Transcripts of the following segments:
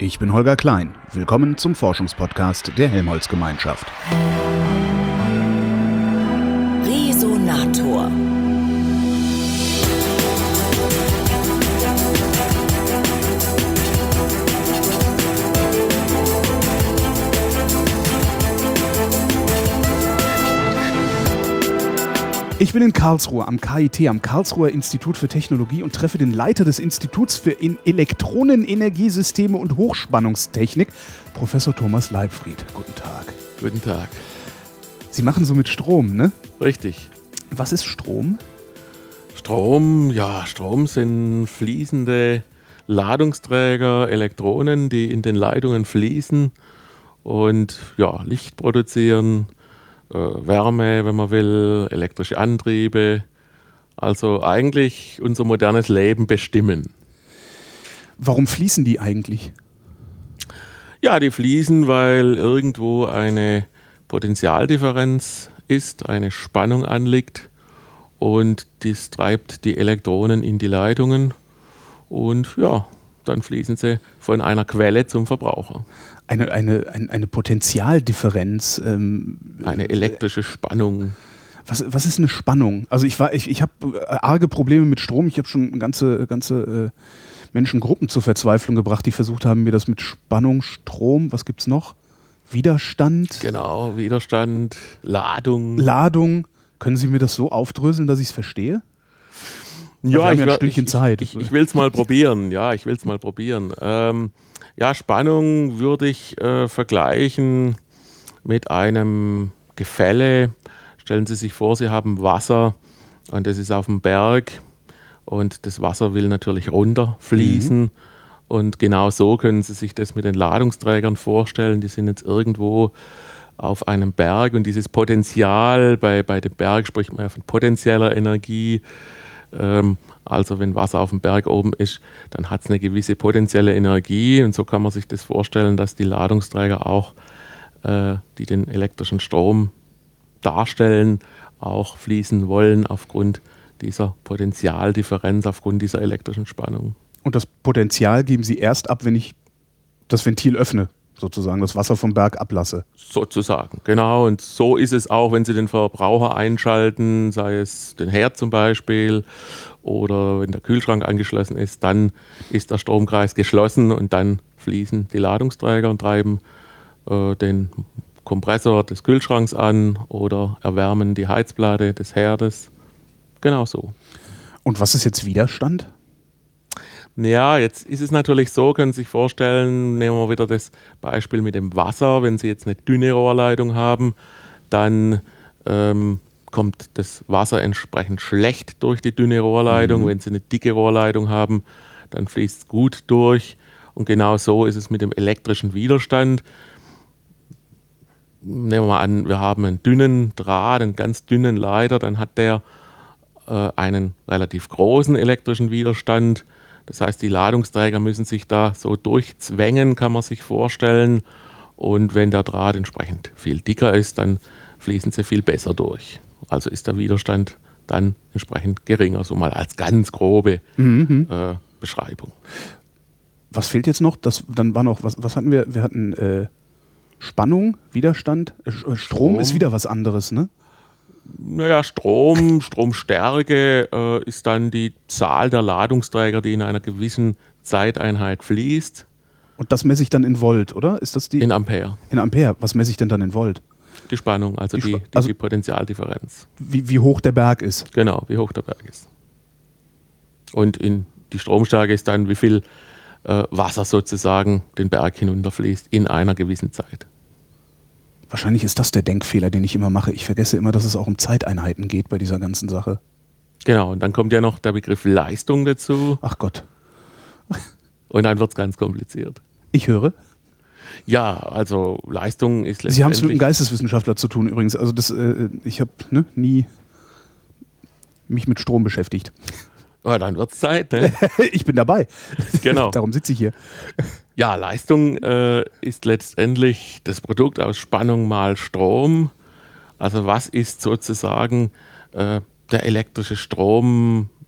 Ich bin Holger Klein. Willkommen zum Forschungspodcast der Helmholtz-Gemeinschaft. Resonator. Ich bin in Karlsruhe am KIT, am Karlsruher Institut für Technologie und treffe den Leiter des Instituts für Elektronenenergiesysteme und Hochspannungstechnik, Professor Thomas Leibfried. Guten Tag. Guten Tag. Sie machen so mit Strom, ne? Richtig. Was ist Strom? Strom sind fließende Ladungsträger, Elektronen, die in den Leitungen fließen und Licht produzieren, Wärme, wenn man will, elektrische Antriebe, also eigentlich unser modernes Leben bestimmen. Warum fließen die eigentlich? Ja, die fließen, weil irgendwo eine Potentialdifferenz ist, eine Spannung anliegt und das treibt die Elektronen in die Leitungen und dann fließen sie von einer Quelle zum Verbraucher. Eine Potentialdifferenz. Eine elektrische Spannung. Was ist eine Spannung? Also ich habe arge Probleme mit Strom. Ich habe schon ganze Menschengruppen zur Verzweiflung gebracht, die versucht haben, mir das mit Spannung, Strom, was gibt's noch? Widerstand? Genau, Widerstand, Ladung. Ladung. Können Sie mir das so aufdröseln, dass ich es verstehe? Ja, ein Stückchen Zeit. Ich will es mal probieren. Spannung würde ich vergleichen mit einem Gefälle. Stellen Sie sich vor, Sie haben Wasser und das ist auf dem Berg und das Wasser will natürlich runterfließen. Und genau so können Sie sich das mit den Ladungsträgern vorstellen. Die sind jetzt irgendwo auf einem Berg und dieses Potenzial, bei dem Berg spricht man ja von potenzieller Energie. Also wenn Wasser auf dem Berg oben ist, dann hat es eine gewisse potenzielle Energie und so kann man sich das vorstellen, dass die Ladungsträger auch, die den elektrischen Strom darstellen, auch fließen wollen aufgrund dieser Potentialdifferenz, aufgrund dieser elektrischen Spannung. Und das Potenzial geben Sie erst ab, wenn ich das Ventil öffne, sozusagen, das Wasser vom Berg ablasse. Sozusagen, genau. Und so ist es auch, wenn Sie den Verbraucher einschalten, sei es den Herd zum Beispiel oder wenn der Kühlschrank angeschlossen ist, dann ist der Stromkreis geschlossen und dann fließen die Ladungsträger und treiben den Kompressor des Kühlschranks an oder erwärmen die Heizplatte des Herdes. Genau so. Und was ist jetzt Widerstand? Ja, jetzt ist es natürlich so, können Sie sich vorstellen, nehmen wir wieder das Beispiel mit dem Wasser. Wenn Sie jetzt eine dünne Rohrleitung haben, dann kommt das Wasser entsprechend schlecht durch die dünne Rohrleitung. Wenn Sie eine dicke Rohrleitung haben, dann fließt es gut durch. Und genau so ist es mit dem elektrischen Widerstand. Nehmen wir mal an, wir haben einen dünnen Draht, einen ganz dünnen Leiter, dann hat der einen relativ großen elektrischen Widerstand. Das heißt, die Ladungsträger müssen sich da so durchzwängen, kann man sich vorstellen. Und wenn der Draht entsprechend viel dicker ist, dann fließen sie viel besser durch. Also ist der Widerstand dann entsprechend geringer, so mal als ganz grobe Beschreibung. Was fehlt jetzt noch? Dann war noch, was hatten wir? Wir hatten Spannung, Widerstand, Strom ist wieder was anderes, ne? Naja, Stromstärke ist dann die Zahl der Ladungsträger, die in einer gewissen Zeiteinheit fließt. Und das messe ich dann in Volt, oder? Ist das die? In Ampere. In Ampere. Was messe ich denn dann in Volt? Die Spannung, also die Potentialdifferenz. Wie hoch der Berg ist. Genau, wie hoch der Berg ist. Und die Stromstärke ist dann, wie viel Wasser sozusagen den Berg hinunterfließt in einer gewissen Zeit. Wahrscheinlich ist das der Denkfehler, den ich immer mache. Ich vergesse immer, dass es auch um Zeiteinheiten geht bei dieser ganzen Sache. Genau, und dann kommt ja noch der Begriff Leistung dazu. Ach Gott. Und dann wird es ganz kompliziert. Ich höre. Ja, also Leistung ist letztendlich... Sie haben es mit einem Geisteswissenschaftler zu tun übrigens. Also ich habe nie mich mit Strom beschäftigt. Ja, dann wird es Zeit, ne? Ich bin dabei. Genau. Darum sitze ich hier. Ja, Leistung ist letztendlich das Produkt aus Spannung mal Strom. Also was ist sozusagen der elektrische Strom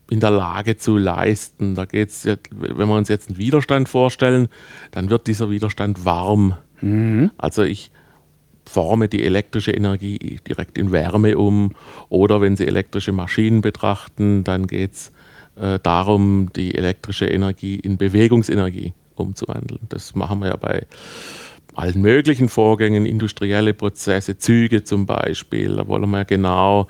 in der Lage zu leisten. Da geht's jetzt, wenn wir uns jetzt einen Widerstand vorstellen, dann wird dieser Widerstand warm. Also ich forme die elektrische Energie direkt in Wärme um. Oder wenn Sie elektrische Maschinen betrachten, dann geht es darum, die elektrische Energie in Bewegungsenergie umzuwandeln. Das machen wir ja bei allen möglichen Vorgängen, industrielle Prozesse, Züge zum Beispiel. Da wollen wir ja genau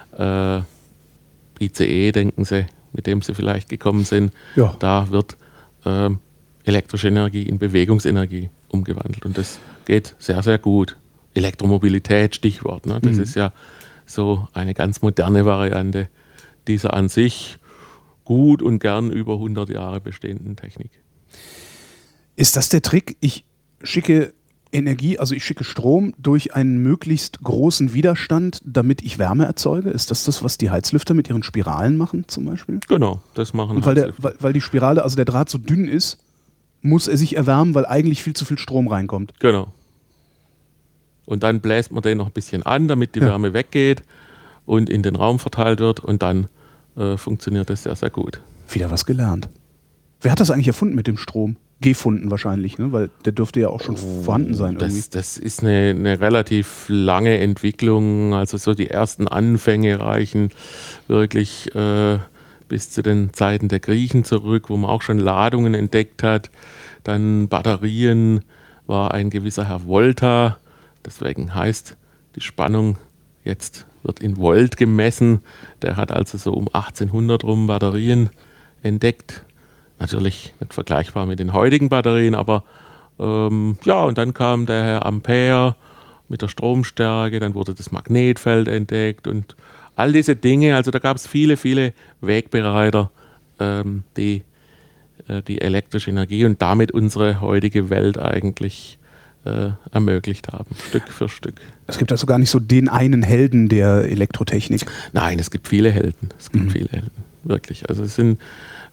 ICE, denken Sie, mit dem Sie vielleicht gekommen sind. Ja. Da wird elektrische Energie in Bewegungsenergie umgewandelt. Und das geht sehr, sehr gut. Elektromobilität, Stichwort. Ne? Das ist ja so eine ganz moderne Variante dieser an sich gut und gern über 100 Jahre bestehenden Technik. Ist das der Trick? Ich schicke Energie, also ich schicke Strom durch einen möglichst großen Widerstand, damit ich Wärme erzeuge? Ist das, was die Heizlüfter mit ihren Spiralen machen zum Beispiel? Genau, das machen Und weil die Spirale, also der Draht so dünn ist, muss er sich erwärmen, weil eigentlich viel zu viel Strom reinkommt. Genau. Und dann bläst man den noch ein bisschen an, damit die Wärme weggeht und in den Raum verteilt wird und dann funktioniert das sehr, sehr gut. Wieder was gelernt. Wer hat das eigentlich erfunden mit dem Strom? Gefunden wahrscheinlich, ne? Weil der dürfte ja auch schon vorhanden sein. Das ist eine relativ lange Entwicklung. Also so die ersten Anfänge reichen wirklich bis zu den Zeiten der Griechen zurück, wo man auch schon Ladungen entdeckt hat. Dann Batterien war ein gewisser Herr Volta. Deswegen heißt die Spannung jetzt wird in Volt gemessen. Der hat also so um 1800 rum Batterien entdeckt. Natürlich nicht vergleichbar mit den heutigen Batterien, aber ja, und dann kam der Herr Ampere mit der Stromstärke, dann wurde das Magnetfeld entdeckt und all diese Dinge. Also da gab es viele, viele Wegbereiter, die die elektrische Energie und damit unsere heutige Welt eigentlich ermöglicht haben, Stück für Stück. Es gibt also gar nicht so den einen Helden der Elektrotechnik. Nein, es gibt viele Helden. Es gibt viele Helden, wirklich. Also es sind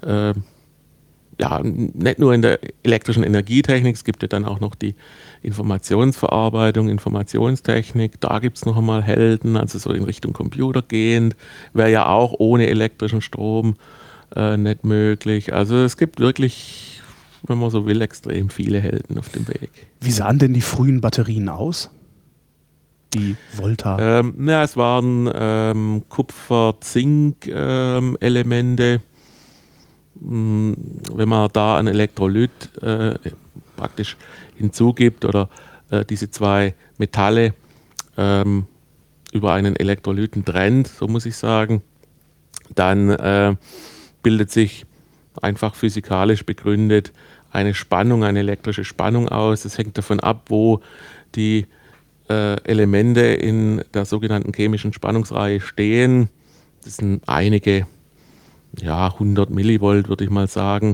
ja nicht nur in der elektrischen Energietechnik, es gibt ja dann auch noch die Informationsverarbeitung, Informationstechnik. Da gibt es noch einmal Helden, also so in Richtung Computer gehend. Wäre ja auch ohne elektrischen Strom nicht möglich. Also es gibt wirklich, wenn man so will, extrem viele Helden auf dem Weg. Wie sahen denn die frühen Batterien aus? Die Volta? Ja, es waren Kupfer-Zink-Elemente. Wenn man da ein Elektrolyt praktisch hinzugibt oder diese zwei Metalle über einen Elektrolyten trennt, so muss ich sagen, dann bildet sich einfach physikalisch begründet eine Spannung, eine elektrische Spannung aus. Das hängt davon ab, wo die Elemente in der sogenannten chemischen Spannungsreihe stehen. Das sind einige, ja, 100 Millivolt, würde ich mal sagen.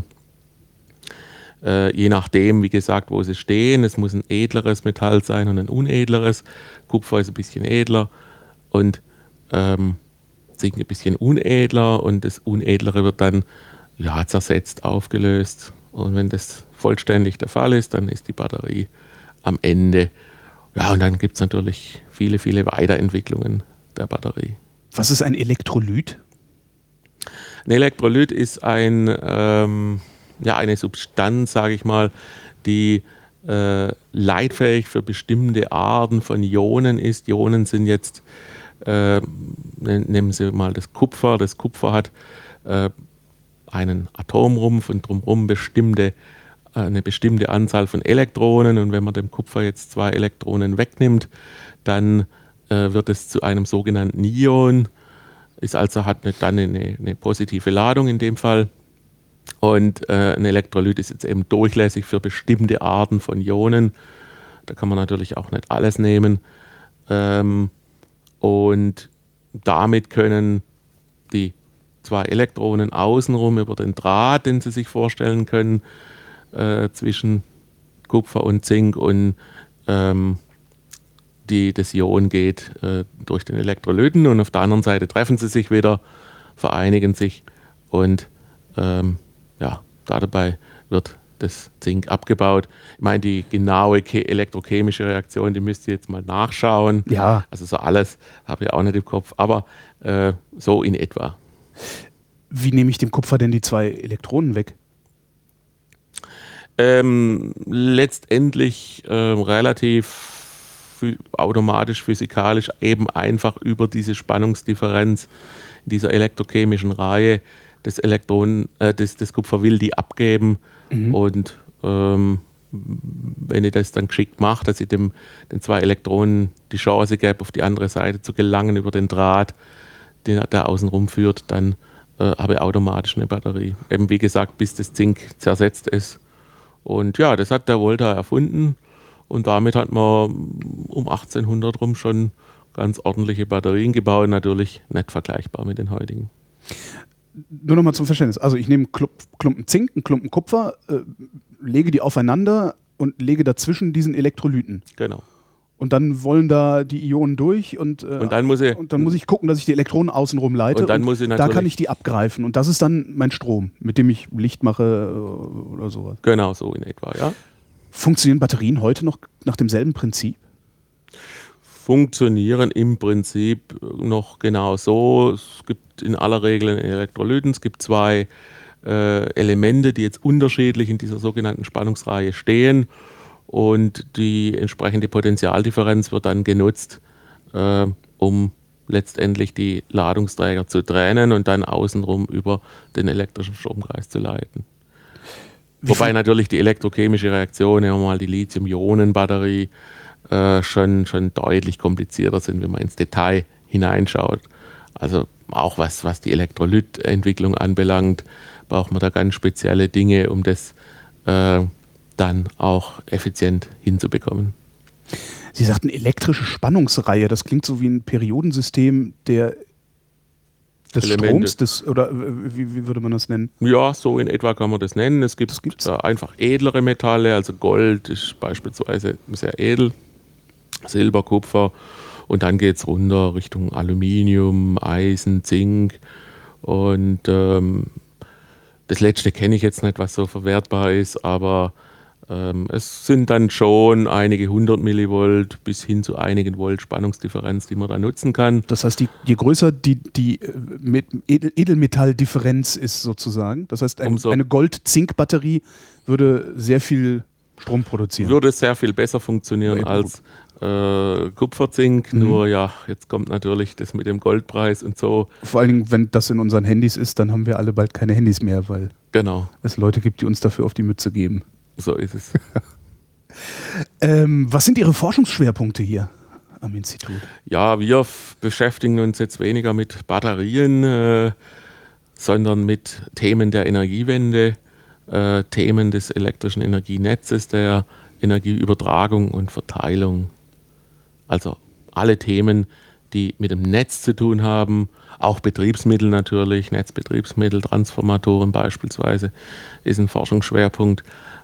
Je nachdem, wie gesagt, wo sie stehen. Es muss ein edleres Metall sein und ein unedleres. Kupfer ist ein bisschen edler und Zink ein bisschen unedler und das Unedlere wird dann ja, zersetzt, aufgelöst. Und wenn das vollständig der Fall ist, dann ist die Batterie am Ende. Ja, und dann gibt es natürlich viele, viele Weiterentwicklungen der Batterie. Was ist ein Elektrolyt? Ein Elektrolyt ist eine Substanz, sage ich mal, die leitfähig für bestimmte Arten von Ionen ist. Ionen sind jetzt, nehmen Sie mal das Kupfer. Das Kupfer hat einen Atomrumpf und drumherum eine bestimmte Anzahl von Elektronen. Und wenn man dem Kupfer jetzt 2 Elektronen wegnimmt, dann wird es zu einem sogenannten Ion. Hat dann eine positive Ladung in dem Fall. Und ein Elektrolyt ist jetzt eben durchlässig für bestimmte Arten von Ionen. Da kann man natürlich auch nicht alles nehmen. Und damit können die 2 Elektronen außenrum über den Draht, den Sie sich vorstellen können, zwischen Kupfer und Zink und das Ion geht durch den Elektrolyten und auf der anderen Seite treffen sie sich wieder, vereinigen sich und dabei wird das Zink abgebaut. Ich meine, die genaue elektrochemische Reaktion, die müsst ihr jetzt mal nachschauen. Ja. Also so alles habe ich auch nicht im Kopf, aber so in etwa. Wie nehme ich dem Kupfer denn die 2 Elektronen weg? Letztendlich relativ automatisch, physikalisch, eben einfach über diese Spannungsdifferenz in dieser elektrochemischen Reihe das Kupfer will die abgeben und wenn ich das dann geschickt mache, dass ich den 2 Elektronen die Chance gebe, auf die andere Seite zu gelangen über den Draht, den der außen rumführt, dann habe ich automatisch eine Batterie. Eben wie gesagt, bis das Zink zersetzt ist. Und ja, das hat der Volta erfunden und damit hat man um 1800 rum schon ganz ordentliche Batterien gebaut, natürlich nicht vergleichbar mit den heutigen. Nur nochmal zum Verständnis. Also ich nehme einen Klumpen Zink, einen Klumpen Kupfer, lege die aufeinander und lege dazwischen diesen Elektrolyten. Genau. Und dann wollen da die Ionen durch und dann muss ich gucken, dass ich die Elektronen außenrum leite. Und dann muss ich da kann ich die abgreifen. Und das ist dann mein Strom, mit dem ich Licht mache oder sowas. Genau, so in etwa, ja. Funktionieren Batterien heute noch nach demselben Prinzip? Funktionieren im Prinzip noch genau so. Es gibt in aller Regel einen Elektrolyten. Es gibt 2 Elemente, die jetzt unterschiedlich in dieser sogenannten Spannungsreihe stehen. Und die entsprechende Potentialdifferenz wird dann genutzt, um letztendlich die Ladungsträger zu trennen und dann außenrum über den elektrischen Stromkreis zu leiten. Wobei natürlich die elektrochemische Reaktion, nehmen wir mal die Lithium-Ionen-Batterie, schon deutlich komplizierter sind, wenn man ins Detail hineinschaut. Also auch was die Elektrolytentwicklung anbelangt, braucht man da ganz spezielle Dinge, um das dann auch effizient hinzubekommen. Sie sagten elektrische Spannungsreihe, das klingt so wie ein Periodensystem des Stroms, oder wie würde man das nennen? Ja, so in etwa kann man das nennen. Es gibt einfach edlere Metalle, also Gold ist beispielsweise sehr edel, Silber, Kupfer und dann geht es runter Richtung Aluminium, Eisen, Zink und das letzte kenne ich jetzt nicht, was so verwertbar ist, aber es sind dann schon einige 100 Millivolt bis hin zu einigen Volt Spannungsdifferenz, die man da nutzen kann. Das heißt, je größer die Edelmetalldifferenz ist sozusagen, das heißt eine Gold-Zink-Batterie würde sehr viel Strom produzieren. Würde sehr viel besser funktionieren als Kupfer-Zink, nur ja, jetzt kommt natürlich das mit dem Goldpreis und so. Vor allen Dingen, wenn das in unseren Handys ist, dann haben wir alle bald keine Handys mehr, weil es Leute gibt, die uns dafür auf die Mütze geben. So ist es. Was sind Ihre Forschungsschwerpunkte hier am Institut? Ja, wir beschäftigen uns jetzt weniger mit Batterien, sondern mit Themen der Energiewende, Themen des elektrischen Energienetzes, der Energieübertragung und Verteilung. Also alle Themen, die mit dem Netz zu tun haben, auch Betriebsmittel natürlich, Netzbetriebsmittel, Transformatoren beispielsweise, ist ein Forschungsschwerpunkt.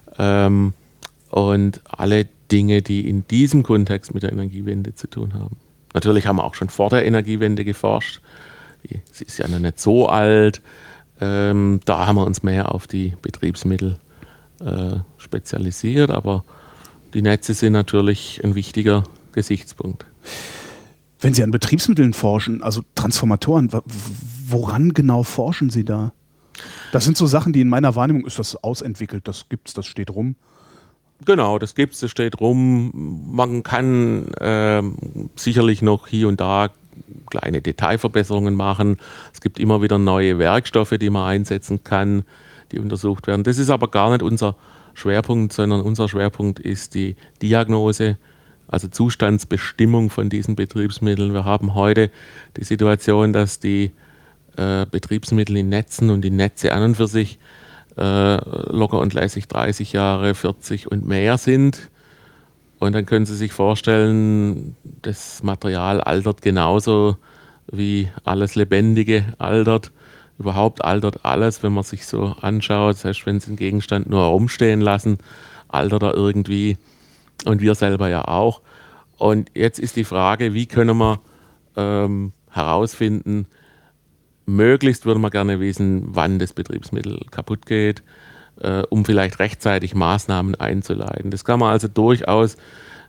Und alle Dinge, die in diesem Kontext mit der Energiewende zu tun haben. Natürlich haben wir auch schon vor der Energiewende geforscht. Sie ist ja noch nicht so alt. Da haben wir uns mehr auf die Betriebsmittel spezialisiert, aber die Netze sind natürlich ein wichtiger Gesichtspunkt. Wenn Sie an Betriebsmitteln forschen, also Transformatoren, woran genau forschen Sie da? Das sind so Sachen, die in meiner Wahrnehmung, ist das ausentwickelt, das gibt's, das steht rum. Genau, das gibt's, das steht rum. Man kann sicherlich noch hier und da kleine Detailverbesserungen machen. Es gibt immer wieder neue Werkstoffe, die man einsetzen kann, die untersucht werden. Das ist aber gar nicht unser Schwerpunkt, sondern unser Schwerpunkt ist die Diagnose, also Zustandsbestimmung von diesen Betriebsmitteln. Wir haben heute die Situation, dass die Betriebsmittel in Netzen und die Netze an und für sich locker und lässig 30 Jahre, 40 und mehr sind. Und dann können Sie sich vorstellen, das Material altert genauso wie alles Lebendige altert. Überhaupt altert alles, wenn man sich so anschaut. Das heißt, wenn Sie einen Gegenstand nur herumstehen lassen, altert er irgendwie. Und wir selber ja auch. Und jetzt ist die Frage, wie können wir herausfinden, möglichst würde man gerne wissen, wann das Betriebsmittel kaputt geht, um vielleicht rechtzeitig Maßnahmen einzuleiten. Das kann man also durchaus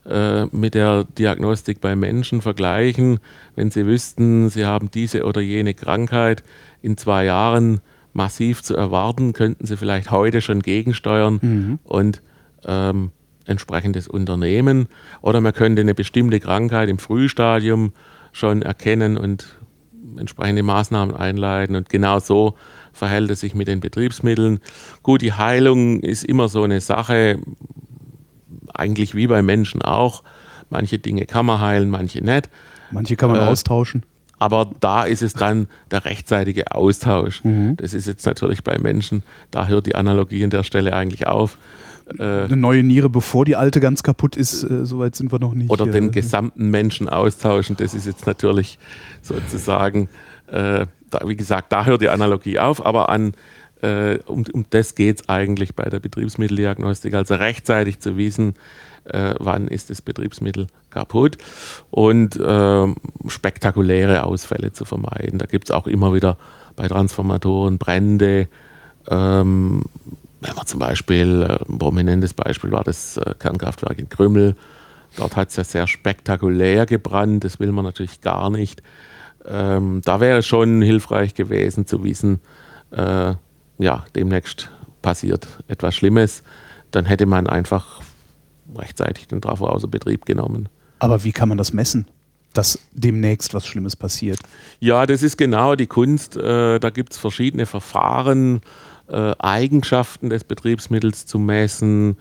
mit der Diagnostik bei Menschen vergleichen. Wenn Sie wüssten, Sie haben diese oder jene Krankheit in 2 Jahren massiv zu erwarten, könnten Sie vielleicht heute schon gegensteuern und entsprechendes unternehmen. Oder man könnte eine bestimmte Krankheit im Frühstadium schon erkennen und entsprechende Maßnahmen einleiten. Und genau so verhält es sich mit den Betriebsmitteln. Gut, die Heilung ist immer so eine Sache, eigentlich wie bei Menschen auch. Manche Dinge kann man heilen, manche nicht. Manche kann man austauschen. Aber da ist es dann der rechtzeitige Austausch. Das ist jetzt natürlich bei Menschen, da hört die Analogie an der Stelle eigentlich auf. Eine neue Niere, bevor die alte ganz kaputt ist, soweit sind wir noch nicht. Oder den gesamten Menschen austauschen, das ist jetzt natürlich sozusagen, wie gesagt, da hört die Analogie auf, aber um das geht es eigentlich bei der Betriebsmitteldiagnostik, also rechtzeitig zu wissen, wann ist das Betriebsmittel kaputt und spektakuläre Ausfälle zu vermeiden. Da gibt es auch immer wieder bei Transformatoren Brände. Wenn man zum Beispiel, ein prominentes Beispiel war das Kernkraftwerk in Krümmel. Dort hat es ja sehr spektakulär gebrannt, das will man natürlich gar nicht. Da wäre es schon hilfreich gewesen zu wissen, demnächst passiert etwas Schlimmes. Dann hätte man einfach rechtzeitig den Trafo außer Betrieb genommen. Aber wie kann man das messen, dass demnächst was Schlimmes passiert? Ja, das ist genau die Kunst. Da gibt es verschiedene Verfahren, Eigenschaften des Betriebsmittels zu messen,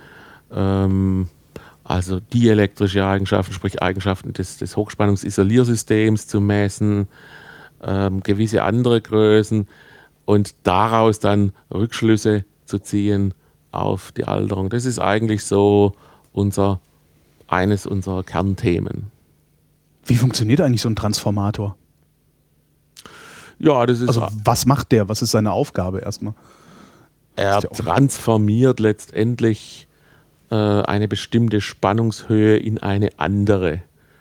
also dielektrische Eigenschaften, sprich Eigenschaften des Hochspannungsisoliersystems zu messen, gewisse andere Größen und daraus dann Rückschlüsse zu ziehen auf die Alterung. Das ist eigentlich so eines unserer Kernthemen. Wie funktioniert eigentlich so ein Transformator? Ja, das ist. Also was macht der? Was ist seine Aufgabe erstmal? Er transformiert letztendlich eine bestimmte Spannungshöhe in eine andere.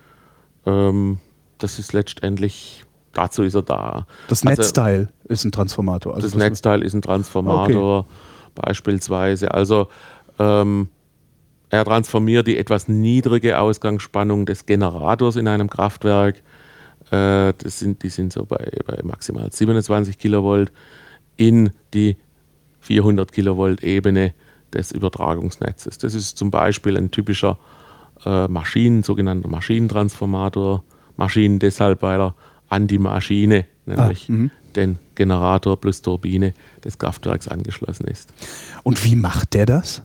Das ist letztendlich, dazu ist er da. Das Netzteil ist ein Transformator. Also das Netzteil ist ein Transformator beispielsweise. Also er transformiert die etwas niedrige Ausgangsspannung des Generators in einem Kraftwerk. Die sind so bei maximal 27 Kilovolt in die 400 Kilovolt Ebene des Übertragungsnetzes. Das ist zum Beispiel ein typischer sogenannter Maschinentransformator. Maschinen deshalb, weil er an die Maschine, nämlich den Generator plus Turbine des Kraftwerks angeschlossen ist. Und wie macht der das?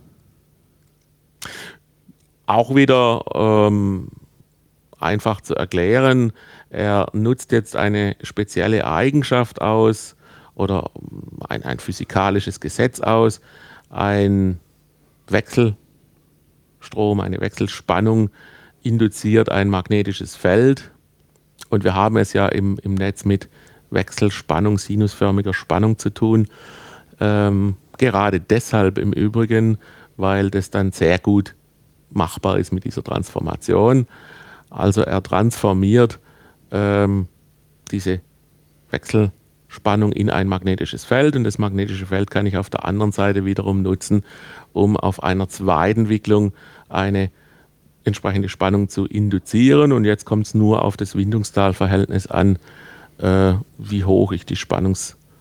Auch wieder einfach zu erklären. Er nutzt jetzt eine spezielle Eigenschaft aus oder ein physikalisches Gesetz aus. Ein Wechselstrom, eine Wechselspannung induziert ein magnetisches Feld. Und wir haben es ja im Netz mit Wechselspannung, sinusförmiger Spannung zu tun. Gerade deshalb im Übrigen, weil das dann sehr gut machbar ist mit dieser Transformation. Also er transformiert diese Wechselspannung in ein magnetisches Feld und das magnetische Feld kann ich auf der anderen Seite wiederum nutzen, um auf einer Zweitentwicklung eine entsprechende Spannung zu induzieren. Und jetzt kommt es nur auf das Windungstalverhältnis an, wie hoch ich die Spannung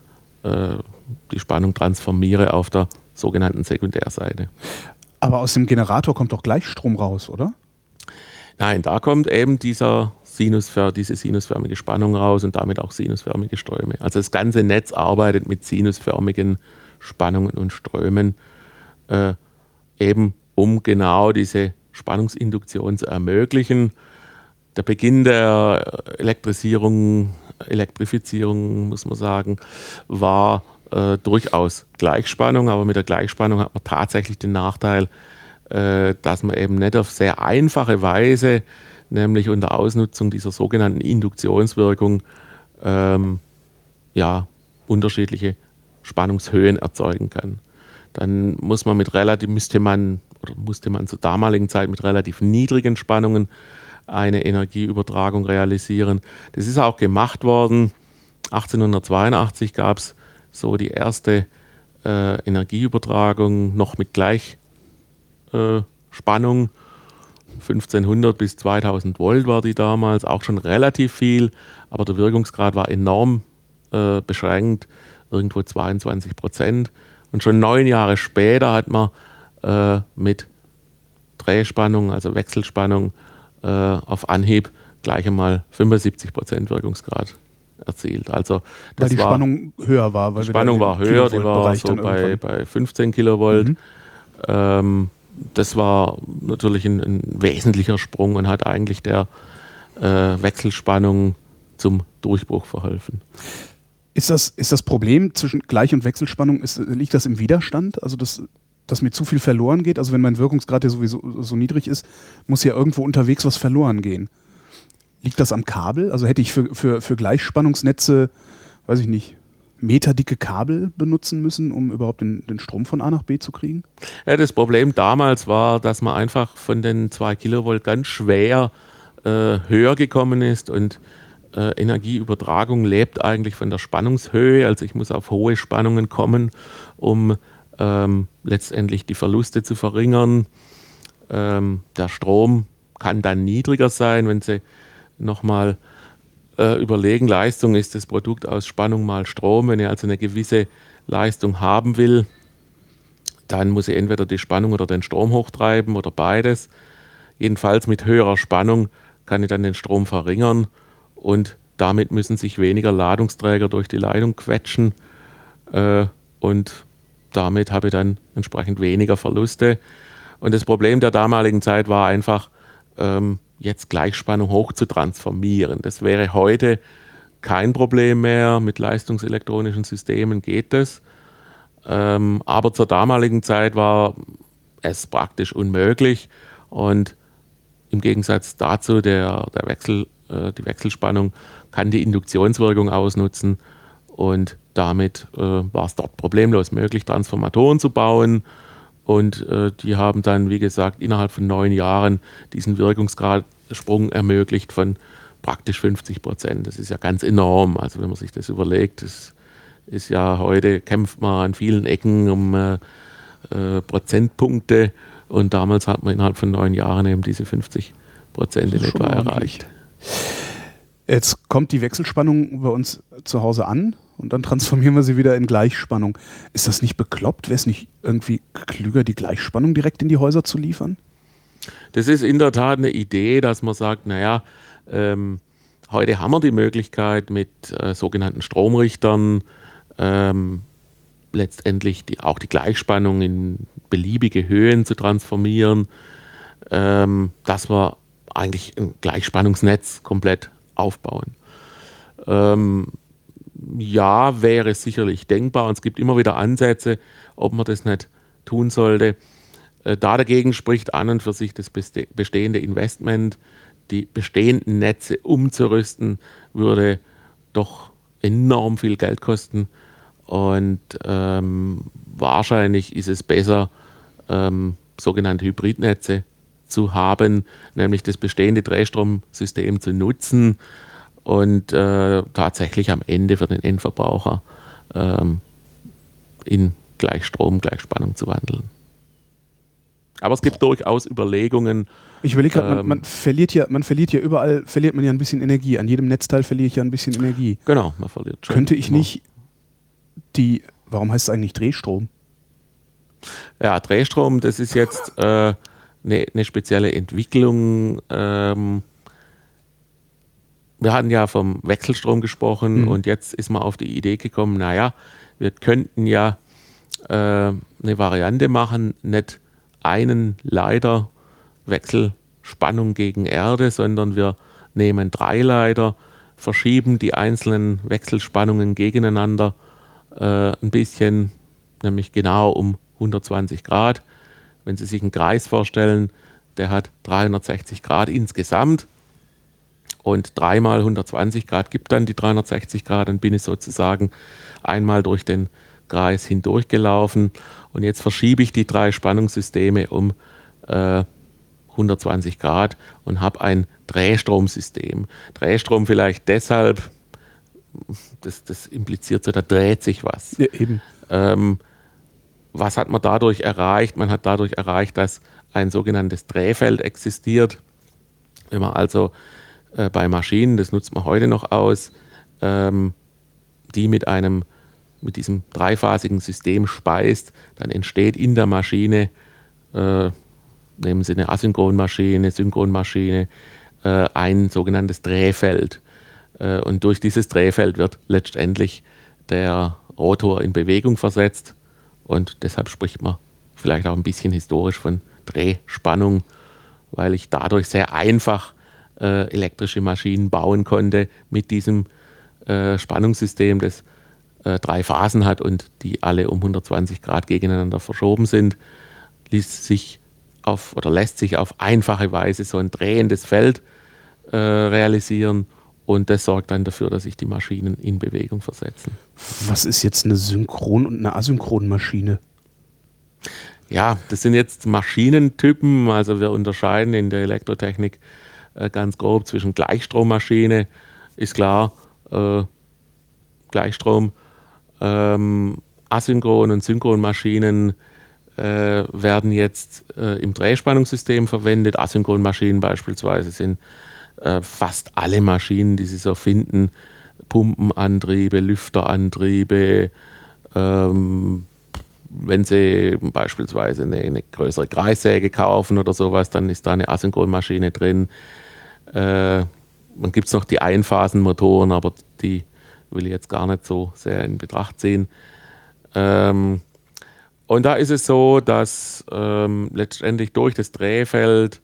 transformiere auf der sogenannten Sekundärseite. Aber aus dem Generator kommt doch Gleichstrom raus, oder? Nein, da kommt eben diese sinusförmige Spannung raus und damit auch sinusförmige Ströme. Also das ganze Netz arbeitet mit sinusförmigen Spannungen und Strömen, eben um genau diese Spannungsinduktion zu ermöglichen. Der Beginn der Elektrifizierung, muss man sagen, war durchaus Gleichspannung, aber mit der Gleichspannung hat man tatsächlich den Nachteil, dass man eben nicht auf sehr einfache Weise, nämlich unter Ausnutzung dieser sogenannten Induktionswirkung, unterschiedliche Spannungshöhen erzeugen kann. Dann musste man zur damaligen Zeit mit relativ niedrigen Spannungen eine Energieübertragung realisieren. Das ist auch gemacht worden. 1882 gab es so die erste Energieübertragung noch mit Gleichspannung. 1500 bis 2000 Volt war die damals, auch schon relativ viel, aber der Wirkungsgrad war enorm beschränkt, irgendwo 22%. Und schon 9 Jahre später hat man mit Drehspannung, also Wechselspannung, auf Anhieb gleich einmal 75% Wirkungsgrad erzielt. Also weil die Spannung höher war. Die Spannung war höher, die war so bei 15 Kilovolt. Das war natürlich ein wesentlicher Sprung und hat eigentlich der Wechselspannung zum Durchbruch verholfen. Ist das Problem zwischen Gleich- und Wechselspannung, liegt das im Widerstand? Also dass mir zu viel verloren geht? Also wenn mein Wirkungsgrad ja sowieso so niedrig ist, muss ja irgendwo unterwegs was verloren gehen. Liegt das am Kabel? Also hätte ich für Gleichspannungsnetze, weiß ich nicht, meterdicke Kabel benutzen müssen, um überhaupt den Strom von A nach B zu kriegen? Ja, das Problem damals war, dass man einfach von den 2 Kilovolt ganz schwer höher gekommen ist und Energieübertragung lebt eigentlich von der Spannungshöhe. Also ich muss auf hohe Spannungen kommen, um letztendlich die Verluste zu verringern. Der Strom kann dann niedriger sein, wenn Sie nochmal überlegen, Leistung ist das Produkt aus Spannung mal Strom. Wenn ich also eine gewisse Leistung haben will, dann muss ich entweder die Spannung oder den Strom hochtreiben oder beides. Jedenfalls mit höherer Spannung kann ich dann den Strom verringern und damit müssen sich weniger Ladungsträger durch die Leitung quetschen und damit habe ich dann entsprechend weniger Verluste. Und das Problem der damaligen Zeit war einfach, jetzt Gleichspannung hoch zu transformieren. Das wäre heute kein Problem mehr. Mit leistungselektronischen Systemen geht das. Aber zur damaligen Zeit war es praktisch unmöglich. Und im Gegensatz dazu, die Wechselspannung kann die Induktionswirkung ausnutzen. Und damit war es dort problemlos möglich, Transformatoren zu bauen. Und die haben dann, wie gesagt, innerhalb von 9 Jahren diesen Wirkungsgradsprung ermöglicht von praktisch 50%. Das ist ja ganz enorm. Also wenn man sich das überlegt, das ist ja heute, kämpft man an vielen Ecken um Prozentpunkte. Und damals hat man innerhalb von 9 Jahren eben diese 50% in etwa erreicht. Jetzt kommt die Wechselspannung bei uns zu Hause an und dann transformieren wir sie wieder in Gleichspannung. Ist das nicht bekloppt? Wäre es nicht irgendwie klüger, die Gleichspannung direkt in die Häuser zu liefern? Das ist in der Tat eine Idee, dass man sagt, naja, heute haben wir die Möglichkeit mit sogenannten Stromrichtern letztendlich auch die Gleichspannung in beliebige Höhen zu transformieren, dass wir eigentlich ein Gleichspannungsnetz komplett aufbauen. Ja, wäre sicherlich denkbar und es gibt immer wieder Ansätze, ob man das nicht tun sollte. Da dagegen spricht an und für sich das bestehende Investment. Die bestehenden Netze umzurüsten, würde doch enorm viel Geld kosten und wahrscheinlich ist es besser, sogenannte Hybridnetze zu haben, nämlich das bestehende Drehstromsystem zu nutzen und tatsächlich am Ende für den Endverbraucher in Gleichstrom, Gleichspannung zu wandeln. Aber es gibt durchaus Überlegungen. Ich überlege gerade, man verliert ja überall, verliert man ja ein bisschen Energie. An jedem Netzteil verliere ich ja ein bisschen Energie. Genau, man verliert schon. Könnte ich nicht warum heißt es eigentlich Drehstrom? Ja, Drehstrom, das ist jetzt eine spezielle Entwicklung. Wir hatten ja vom Wechselstrom gesprochen und jetzt ist man auf die Idee gekommen, naja, wir könnten ja eine Variante machen, nicht einen Leiter Wechselspannung gegen Erde, sondern wir nehmen 3 Leiter, verschieben die einzelnen Wechselspannungen gegeneinander ein bisschen, nämlich genau um 120 Grad. Wenn Sie sich einen Kreis vorstellen, der hat 360 Grad insgesamt und 3 mal 120 Grad gibt dann die 360 Grad, dann bin ich sozusagen einmal durch den Kreis hindurchgelaufen und jetzt verschiebe ich die 3 Spannungssysteme um 120 Grad und habe ein Drehstromsystem. Drehstrom vielleicht deshalb, das impliziert so, da dreht sich was. Ja, eben. was hat man dadurch erreicht? Man hat dadurch erreicht, dass ein sogenanntes Drehfeld existiert. Wenn man also bei Maschinen, das nutzt man heute noch aus, die mit diesem dreiphasigen System speist, dann entsteht in der Maschine, nehmen Sie eine Asynchronmaschine, Synchronmaschine, ein sogenanntes Drehfeld. Und durch dieses Drehfeld wird letztendlich der Rotor in Bewegung versetzt. Und deshalb spricht man vielleicht auch ein bisschen historisch von Drehspannung, weil ich dadurch sehr einfach elektrische Maschinen bauen konnte mit diesem Spannungssystem, das 3 Phasen hat und die alle um 120 Grad gegeneinander verschoben sind, lässt sich auf einfache Weise so ein drehendes Feld realisieren. Und das sorgt dann dafür, dass sich die Maschinen in Bewegung versetzen. Was ist jetzt eine Synchron- und eine Asynchronmaschine? Ja, das sind jetzt Maschinentypen. Also wir unterscheiden in der Elektrotechnik ganz grob zwischen Gleichstrommaschine, ist klar, Gleichstrom, Asynchron- und Synchronmaschinen werden jetzt im Drehspannungssystem verwendet. Asynchronmaschinen beispielsweise sind fast alle Maschinen, die Sie so finden, Pumpenantriebe, Lüfterantriebe, wenn Sie beispielsweise eine größere Kreissäge kaufen oder sowas, dann ist da eine Asynchronmaschine drin. Dann gibt es noch die Einphasenmotoren, aber die will ich jetzt gar nicht so sehr in Betracht ziehen. Und da ist es so, dass letztendlich durch das Drehfeld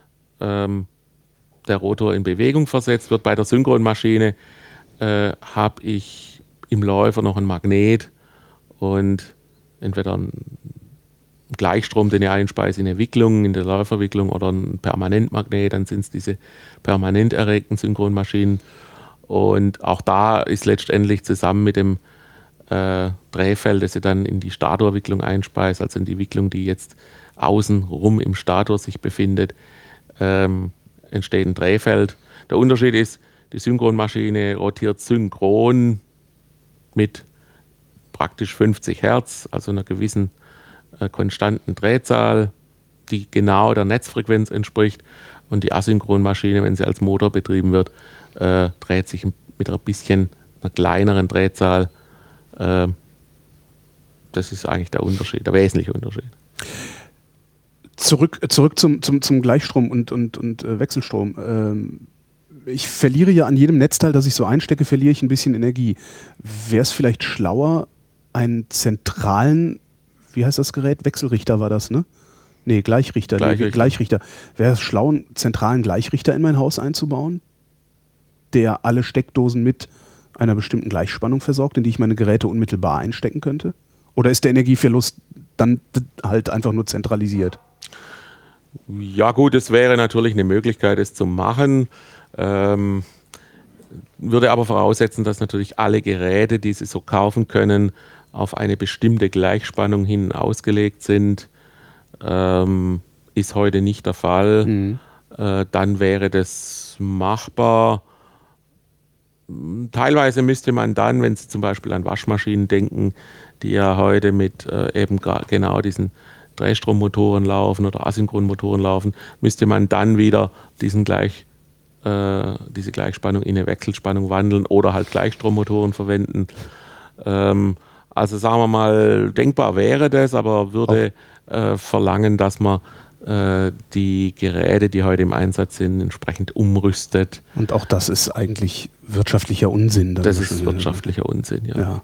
der Rotor in Bewegung versetzt wird. Bei der Synchronmaschine habe ich im Läufer noch ein Magnet und entweder einen Gleichstrom, den ich einspeise in eine Wicklung, in der Läuferwicklung, oder ein Permanentmagnet, dann sind es diese permanent erregten Synchronmaschinen. Und auch da ist letztendlich zusammen mit dem Drehfeld, das ich dann in die Statorwicklung einspeise, also in die Wicklung, die jetzt außenrum im Stator sich befindet, entsteht ein Drehfeld. Der Unterschied ist, die Synchronmaschine rotiert synchron mit praktisch 50 Hertz, also einer gewissen konstanten Drehzahl, die genau der Netzfrequenz entspricht. Und die Asynchronmaschine, wenn sie als Motor betrieben wird, dreht sich mit einer kleineren Drehzahl. Das ist eigentlich der Unterschied, der wesentliche Unterschied. Zurück zum Gleichstrom und Wechselstrom. Ich verliere ja an jedem Netzteil, das ich so einstecke, verliere ich ein bisschen Energie. Wäre es vielleicht schlauer, einen zentralen, wie heißt das Gerät? Wechselrichter war das, ne? Nee, Gleichrichter. Gleichrichter. Wäre es schlau, einen zentralen Gleichrichter in mein Haus einzubauen, der alle Steckdosen mit einer bestimmten Gleichspannung versorgt, in die ich meine Geräte unmittelbar einstecken könnte? Oder ist der Energieverlust dann halt einfach nur zentralisiert? Ja gut, es wäre natürlich eine Möglichkeit, es zu machen. Würde aber voraussetzen, dass natürlich alle Geräte, die Sie so kaufen können, auf eine bestimmte Gleichspannung hin ausgelegt sind. Ist heute nicht der Fall. Dann wäre das machbar. Teilweise müsste man dann, wenn Sie zum Beispiel an Waschmaschinen denken, die ja heute mit eben genau diesen Drehstrommotoren laufen oder Asynchronmotoren laufen, müsste man dann wieder diese Gleichspannung in eine Wechselspannung wandeln oder halt Gleichstrommotoren verwenden. Also sagen wir mal, denkbar wäre das, aber würde verlangen, dass man die Geräte, die heute im Einsatz sind, entsprechend umrüstet. Und auch das ist eigentlich wirtschaftlicher Unsinn. Das ist wirtschaftlicher Unsinn, ja.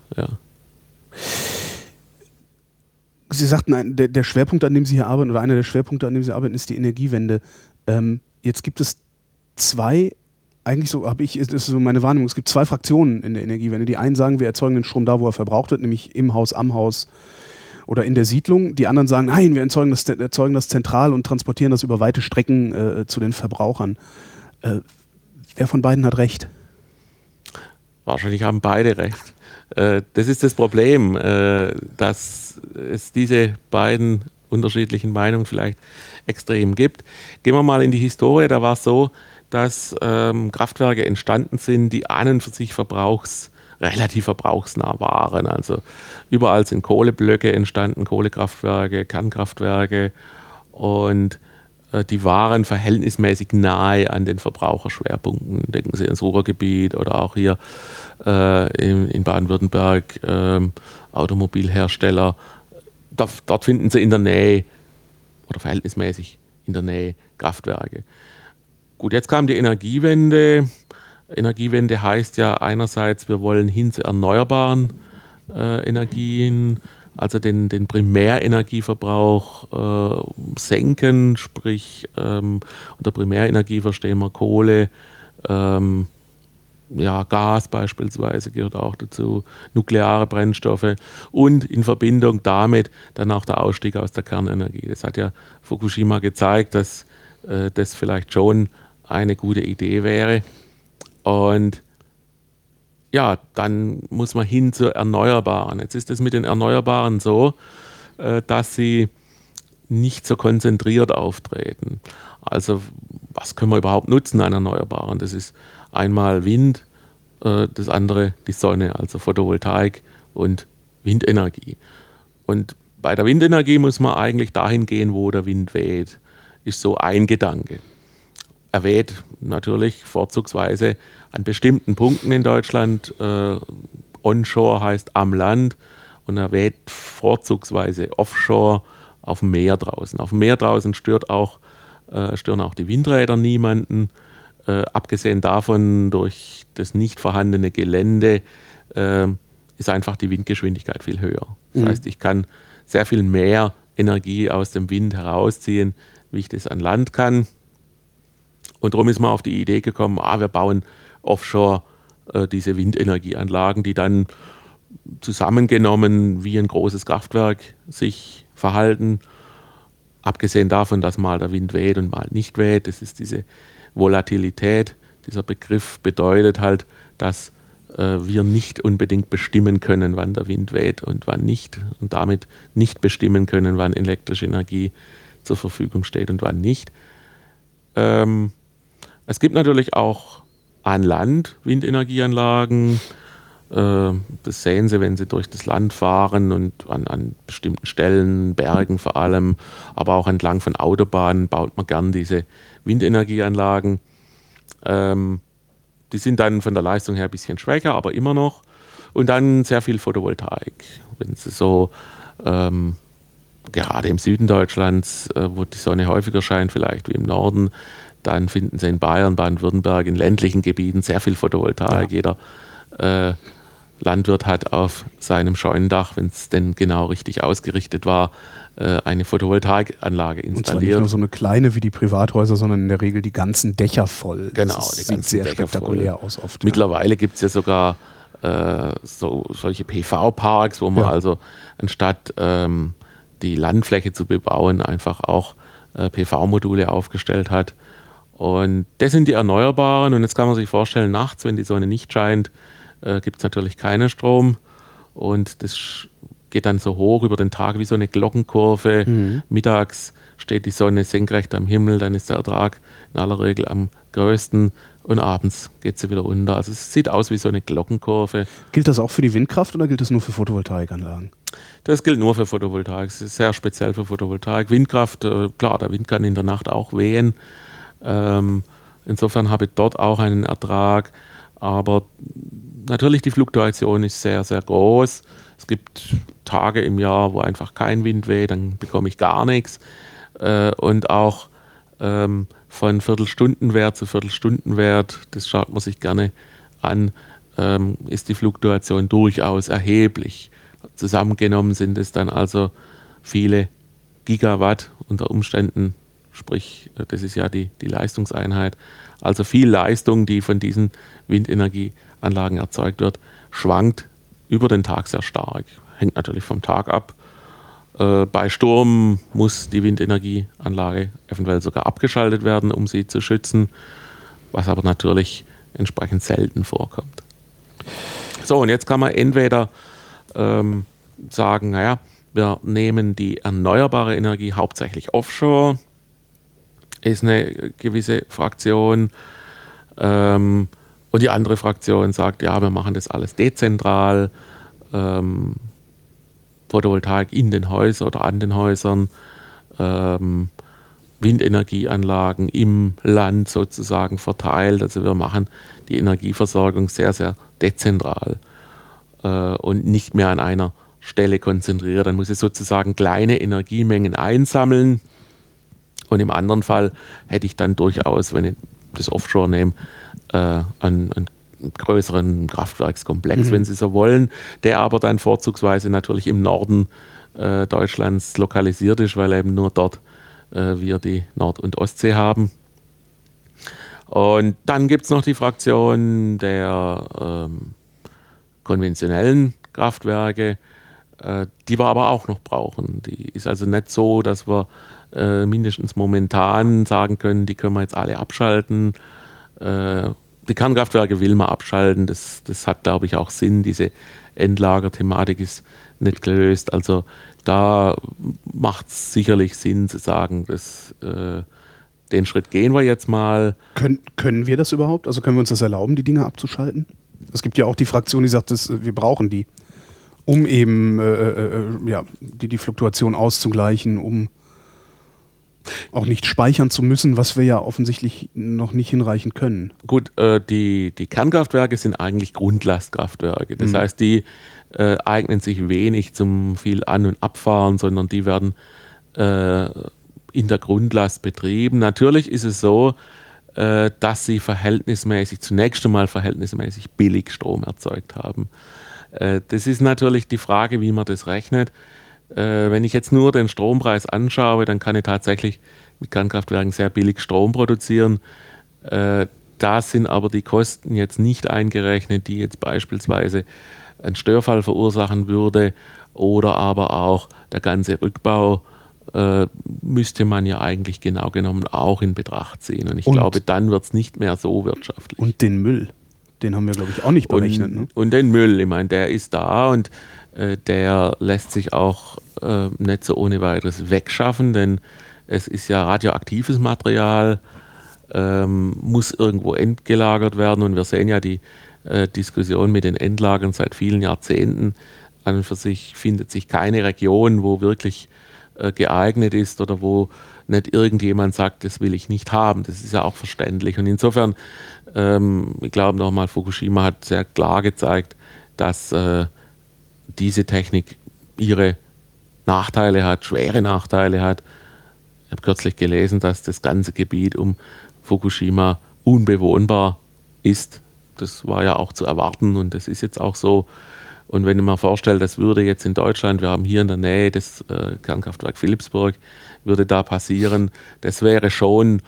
Sie sagten, der Schwerpunkt, an dem Sie hier arbeiten, oder einer der Schwerpunkte, an dem Sie arbeiten, ist die Energiewende. Jetzt gibt es zwei, eigentlich so das ist so meine Wahrnehmung, es gibt zwei Fraktionen in der Energiewende. Die einen sagen, wir erzeugen den Strom da, wo er verbraucht wird, nämlich im Haus, am Haus oder in der Siedlung. Die anderen sagen, nein, wir erzeugen das zentral und transportieren das über weite Strecken zu den Verbrauchern. Wer von beiden hat recht? Wahrscheinlich haben beide recht. Das ist das Problem, dass es diese beiden unterschiedlichen Meinungen vielleicht extrem gibt. Gehen wir mal in die Historie. Da war es so, dass Kraftwerke entstanden sind, die an und für sich relativ verbrauchsnah waren. Also überall sind Kohleblöcke entstanden, Kohlekraftwerke, Kernkraftwerke, und die waren verhältnismäßig nahe an den Verbraucherschwerpunkten. Denken Sie ans Ruhrgebiet oder auch hier in Baden-Württemberg, Automobilhersteller. Dort finden Sie in der Nähe oder verhältnismäßig in der Nähe Kraftwerke. Gut, jetzt kam die Energiewende. Energiewende heißt ja einerseits, wir wollen hin zu erneuerbaren Energien, also den Primärenergieverbrauch senken, sprich unter Primärenergie verstehen wir Kohle, ja, Gas beispielsweise gehört auch dazu, nukleare Brennstoffe und in Verbindung damit dann auch der Ausstieg aus der Kernenergie. Das hat ja Fukushima gezeigt, dass das vielleicht schon eine gute Idee wäre. Und ja, dann muss man hin zu Erneuerbaren. Jetzt ist es mit den Erneuerbaren so, dass sie nicht so konzentriert auftreten. Also was können wir überhaupt nutzen an Erneuerbaren? Das ist einmal Wind, das andere die Sonne, also Photovoltaik und Windenergie. Und bei der Windenergie muss man eigentlich dahin gehen, wo der Wind weht. Ist so ein Gedanke. Er weht natürlich vorzugsweise an bestimmten Punkten in Deutschland. Onshore heißt am Land, und er weht vorzugsweise offshore auf dem Meer draußen. Auf dem Meer draußen stören auch die Windräder niemanden. Abgesehen davon, durch das nicht vorhandene Gelände ist einfach die Windgeschwindigkeit viel höher. Das heißt, ich kann sehr viel mehr Energie aus dem Wind herausziehen, wie ich das an Land kann. Und darum ist man auf die Idee gekommen, wir bauen offshore diese Windenergieanlagen, die dann zusammengenommen wie ein großes Kraftwerk sich verhalten. Abgesehen davon, dass mal der Wind weht und mal nicht weht. Das ist diese Volatilität. Dieser Begriff bedeutet halt, dass wir nicht unbedingt bestimmen können, wann der Wind weht und wann nicht. Und damit nicht bestimmen können, wann elektrische Energie zur Verfügung steht und wann nicht. Es gibt natürlich auch an Land Windenergieanlagen. Das sehen Sie, wenn Sie durch das Land fahren und an bestimmten Stellen, Bergen vor allem, aber auch entlang von Autobahnen baut man gern diese Windenergieanlagen. Die sind dann von der Leistung her ein bisschen schwächer, aber immer noch. Und dann sehr viel Photovoltaik. Wenn Sie so gerade im Süden Deutschlands, wo die Sonne häufiger scheint, vielleicht wie im Norden, dann finden Sie in Bayern, Baden-Württemberg, in ländlichen Gebieten sehr viel Photovoltaik. Ja. Jeder Landwirt hat auf seinem Scheunendach, wenn es denn genau richtig ausgerichtet war, eine Photovoltaikanlage installiert. Und zwar nicht nur so eine kleine wie die Privathäuser, sondern in der Regel die ganzen Dächer voll. Genau, das sieht sehr spektakulär aus oft. Mittlerweile gibt es ja sogar solche PV-Parks, wo man also anstatt die Landfläche zu bebauen, einfach auch PV-Module aufgestellt hat. Und das sind die Erneuerbaren. Und jetzt kann man sich vorstellen, nachts, wenn die Sonne nicht scheint, gibt es natürlich keinen Strom. Und das geht dann so hoch über den Tag wie so eine Glockenkurve. Mittags steht die Sonne senkrecht am Himmel, dann ist der Ertrag in aller Regel am größten. Und abends geht sie wieder unter. Also es sieht aus wie so eine Glockenkurve. Gilt das auch für die Windkraft oder gilt das nur für Photovoltaikanlagen? Das gilt nur für Photovoltaik. Es ist sehr speziell für Photovoltaik. Windkraft, klar, der Wind kann in der Nacht auch wehen. Insofern habe ich dort auch einen Ertrag. Aber natürlich, die Fluktuation ist sehr, sehr groß. Es gibt Tage im Jahr, wo einfach kein Wind weht, dann bekomme ich gar nichts. Und auch von Viertelstundenwert zu Viertelstundenwert, das schaut man sich gerne an, ist die Fluktuation durchaus erheblich. Zusammengenommen sind es dann also viele Gigawatt unter Umständen, sprich, das ist ja die Leistungseinheit. Also viel Leistung, die von diesen Windenergieanlagen erzeugt wird, schwankt über den Tag sehr stark. Hängt natürlich vom Tag ab. Bei Sturm muss die Windenergieanlage eventuell sogar abgeschaltet werden, um sie zu schützen, was aber natürlich entsprechend selten vorkommt. So, und jetzt kann man entweder sagen, naja, wir nehmen die erneuerbare Energie hauptsächlich offshore, ist eine gewisse Fraktion, und Und die andere Fraktion sagt, ja, wir machen das alles dezentral, Photovoltaik in den Häusern oder an den Häusern, Windenergieanlagen im Land sozusagen verteilt. Also wir machen die Energieversorgung sehr, sehr dezentral und nicht mehr an einer Stelle konzentriert. Dann muss ich sozusagen kleine Energiemengen einsammeln. Und im anderen Fall hätte ich dann durchaus, wenn ich das Offshore nehme, einen größeren Kraftwerkskomplex, wenn Sie so wollen, der aber dann vorzugsweise natürlich im Norden Deutschlands lokalisiert ist, weil eben nur dort wir die Nord- und Ostsee haben. Und dann gibt es noch die Fraktion der konventionellen Kraftwerke, die wir aber auch noch brauchen. Die ist also nicht so, dass wir mindestens momentan sagen können, die können wir jetzt alle abschalten. Die Kernkraftwerke will man abschalten. Das hat, glaube ich, auch Sinn. Diese Endlagerthematik ist nicht gelöst. Also da macht es sicherlich Sinn zu sagen, den Schritt gehen wir jetzt mal. Können wir das überhaupt? Also können wir uns das erlauben, die Dinge abzuschalten? Es gibt ja auch die Fraktion, die sagt, wir brauchen die, um eben die Fluktuation auszugleichen, um auch nicht speichern zu müssen, was wir ja offensichtlich noch nicht hinreichend können. Gut, die Kernkraftwerke sind eigentlich Grundlastkraftwerke. Das heißt, die eignen sich wenig zum viel An- und Abfahren, sondern die werden in der Grundlast betrieben. Natürlich ist es so, dass sie zunächst einmal verhältnismäßig billig Strom erzeugt haben. Das ist natürlich die Frage, wie man das rechnet. Wenn ich jetzt nur den Strompreis anschaue, dann kann ich tatsächlich mit Kernkraftwerken sehr billig Strom produzieren. Da sind aber die Kosten jetzt nicht eingerechnet, die jetzt beispielsweise einen Störfall verursachen würde, oder aber auch der ganze Rückbau müsste man ja eigentlich genau genommen auch in Betracht ziehen. Und ich glaube, dann wird es nicht mehr so wirtschaftlich. Und den Müll, den haben wir, glaube ich, auch nicht berechnet. Und den Müll, ich meine, der ist da und der lässt sich auch nicht so ohne weiteres wegschaffen, denn es ist ja radioaktives Material, muss irgendwo entgelagert werden, und wir sehen ja die Diskussion mit den Endlagern seit vielen Jahrzehnten. An und für sich findet sich keine Region, wo wirklich geeignet ist oder wo nicht irgendjemand sagt, das will ich nicht haben. Das ist ja auch verständlich. Und insofern, ich glaube nochmal, Fukushima hat sehr klar gezeigt, dass diese Technik ihre Nachteile hat, schwere Nachteile hat. Ich habe kürzlich gelesen, dass das ganze Gebiet um Fukushima unbewohnbar ist. Das war ja auch zu erwarten und das ist jetzt auch so. Und wenn ich mir vorstelle, das würde jetzt in Deutschland, wir haben hier in der Nähe das Kernkraftwerk Philippsburg, würde da passieren, das wäre schon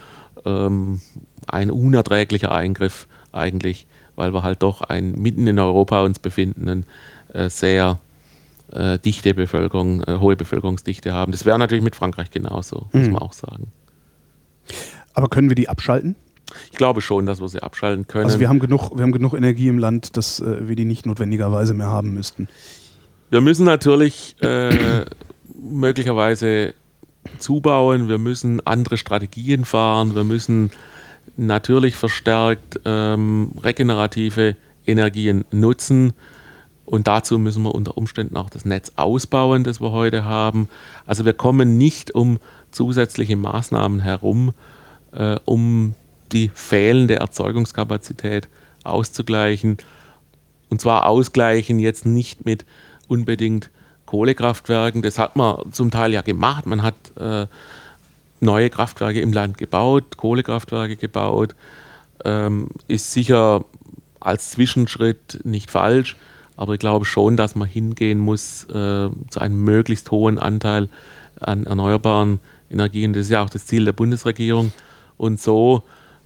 ein unerträglicher Eingriff eigentlich, weil wir halt doch mitten in Europa uns befindenden sehr dichte Bevölkerung, hohe Bevölkerungsdichte haben. Das wäre natürlich mit Frankreich genauso, muss man auch sagen. Aber können wir die abschalten? Ich glaube schon, dass wir sie abschalten können. Also wir haben genug Energie im Land, dass wir die nicht notwendigerweise mehr haben müssten. Wir müssen natürlich möglicherweise zubauen, wir müssen andere Strategien fahren, wir müssen natürlich verstärkt regenerative Energien nutzen, und dazu müssen wir unter Umständen auch das Netz ausbauen, das wir heute haben. Also wir kommen nicht um zusätzliche Maßnahmen herum, um die fehlende Erzeugungskapazität auszugleichen. Und zwar ausgleichen jetzt nicht mit unbedingt Kohlekraftwerken. Das hat man zum Teil ja gemacht. Man hat neue Kraftwerke im Land gebaut, Kohlekraftwerke gebaut. Ist sicher als Zwischenschritt nicht falsch, aber ich glaube schon, dass man hingehen muss zu einem möglichst hohen Anteil an erneuerbaren Energien. Das ist ja auch das Ziel der Bundesregierung. Und so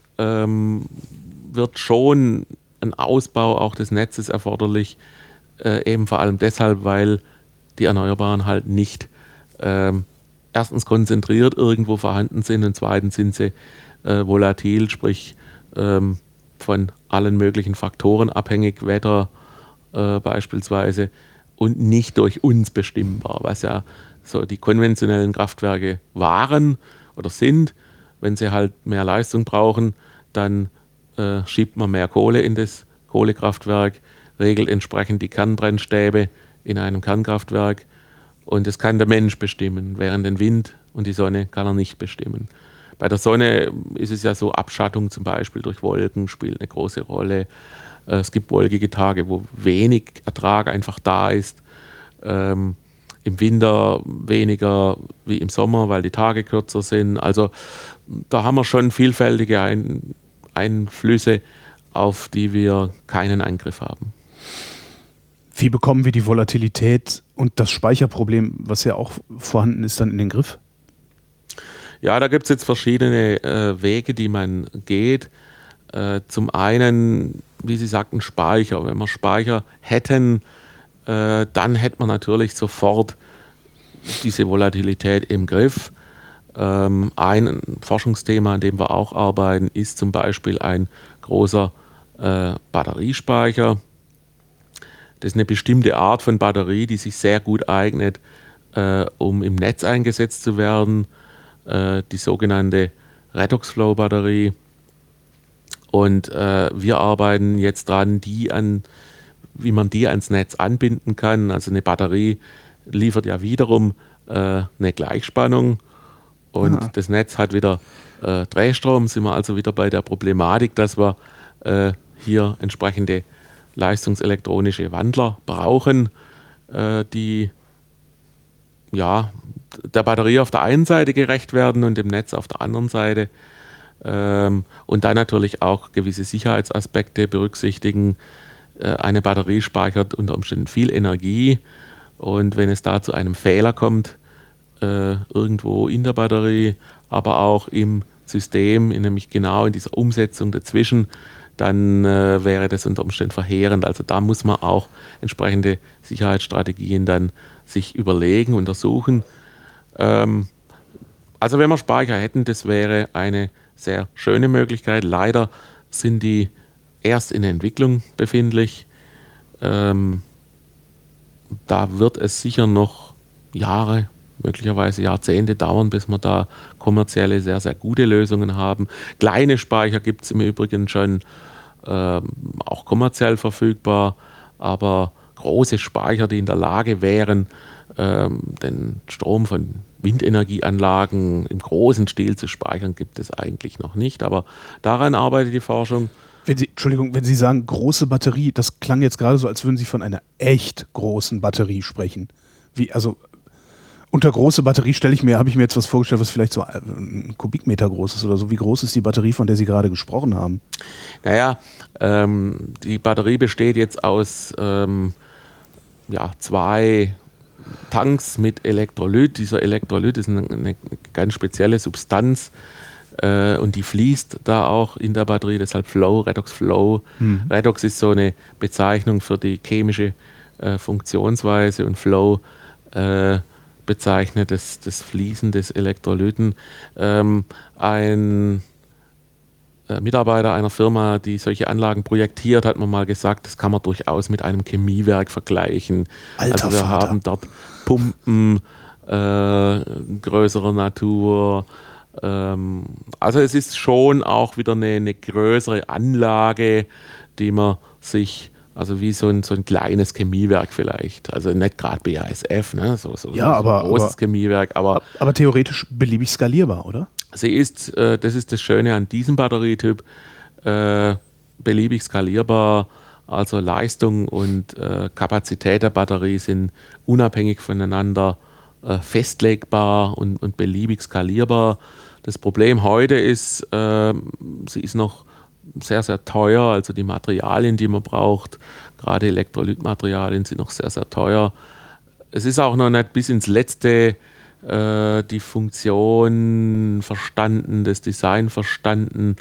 wird schon ein Ausbau auch des Netzes erforderlich, eben vor allem deshalb, weil die Erneuerbaren halt nicht erstens konzentriert irgendwo vorhanden sind und zweitens sind sie volatil, sprich von allen möglichen Faktoren abhängig, Wetter beispielsweise, und nicht durch uns bestimmbar, was ja so die konventionellen Kraftwerke waren oder sind. Wenn sie halt mehr Leistung brauchen, dann schiebt man mehr Kohle in das Kohlekraftwerk, regelt entsprechend die Kernbrennstäbe in einem Kernkraftwerk und das kann der Mensch bestimmen, während den Wind und die Sonne kann er nicht bestimmen. Bei der Sonne ist es ja so, Abschattung zum Beispiel durch Wolken spielt eine große Rolle. Es gibt wolkige Tage, wo wenig Ertrag einfach da ist. Im Winter weniger wie im Sommer, weil die Tage kürzer sind. Also da haben wir schon vielfältige Einflüsse, auf die wir keinen Eingriff haben. Wie bekommen wir die Volatilität und das Speicherproblem, was ja auch vorhanden ist, dann in den Griff? Ja, da gibt es jetzt verschiedene Wege, die man geht. Zum einen, wie Sie sagten, Speicher. Wenn wir Speicher hätten, dann hätte man natürlich sofort diese Volatilität im Griff. Ein Forschungsthema, an dem wir auch arbeiten, ist zum Beispiel ein großer Batteriespeicher. Das ist eine bestimmte Art von Batterie, die sich sehr gut eignet, um im Netz eingesetzt zu werden. Die sogenannte Redox-Flow-Batterie. Und wir arbeiten jetzt dran, wie man die ans Netz anbinden kann. Also eine Batterie liefert ja wiederum eine Gleichspannung und das Netz hat wieder Drehstrom. Sind wir also wieder bei der Problematik, dass wir hier entsprechende leistungselektronische Wandler brauchen, die ja, der Batterie auf der einen Seite gerecht werden und dem Netz auf der anderen Seite. Und dann natürlich auch gewisse Sicherheitsaspekte berücksichtigen. Eine Batterie speichert unter Umständen viel Energie und wenn es da zu einem Fehler kommt, irgendwo in der Batterie, aber auch im System, nämlich genau in dieser Umsetzung dazwischen, dann wäre das unter Umständen verheerend. Also da muss man auch entsprechende Sicherheitsstrategien dann sich überlegen, untersuchen. Also wenn wir Speicher hätten, das wäre eine sehr schöne Möglichkeit. Leider sind die erst in der Entwicklung befindlich. Da wird es sicher noch Jahre, möglicherweise Jahrzehnte dauern, bis wir da kommerzielle, sehr, sehr gute Lösungen haben. Kleine Speicher gibt es im Übrigen schon auch kommerziell verfügbar, aber große Speicher, die in der Lage wären, den Strom von Windenergieanlagen im großen Stil zu speichern, gibt es eigentlich noch nicht. Aber daran arbeitet die Forschung. Wenn Sie sagen große Batterie, das klang jetzt gerade so, als würden Sie von einer echt großen Batterie sprechen. Also unter große Batterie habe ich mir jetzt was vorgestellt, was vielleicht so ein Kubikmeter groß ist oder so. Wie groß ist die Batterie, von der Sie gerade gesprochen haben? Naja, die Batterie besteht jetzt aus 2 Tanks mit Elektrolyt. Dieser Elektrolyt ist eine ganz spezielle Substanz und die fließt da auch in der Batterie, deshalb Flow, Redox Flow. Redox ist so eine Bezeichnung für die chemische Funktionsweise und Flow bezeichnet das Fließen des Elektrolyten. Ein Mitarbeiter einer Firma, die solche Anlagen projektiert, hat mir mal gesagt, das kann man durchaus mit einem Chemiewerk vergleichen. Alter also wir Vater. haben dort Pumpen größerer Natur. Also es ist schon auch wieder eine größere Anlage, die man sich, also wie so ein kleines Chemiewerk vielleicht, also nicht gerade BASF, ne? so ein großes Chemiewerk, aber theoretisch beliebig skalierbar, oder? das ist das Schöne an diesem Batterietyp, beliebig skalierbar, also Leistung und Kapazität der Batterie sind unabhängig voneinander festlegbar und beliebig skalierbar. Das Problem heute ist, sie ist noch sehr, sehr teuer, also die Materialien, die man braucht, gerade Elektrolytmaterialien sind noch sehr, sehr teuer. Es ist auch noch nicht bis ins Letzte die Funktion verstanden, das Design verstanden.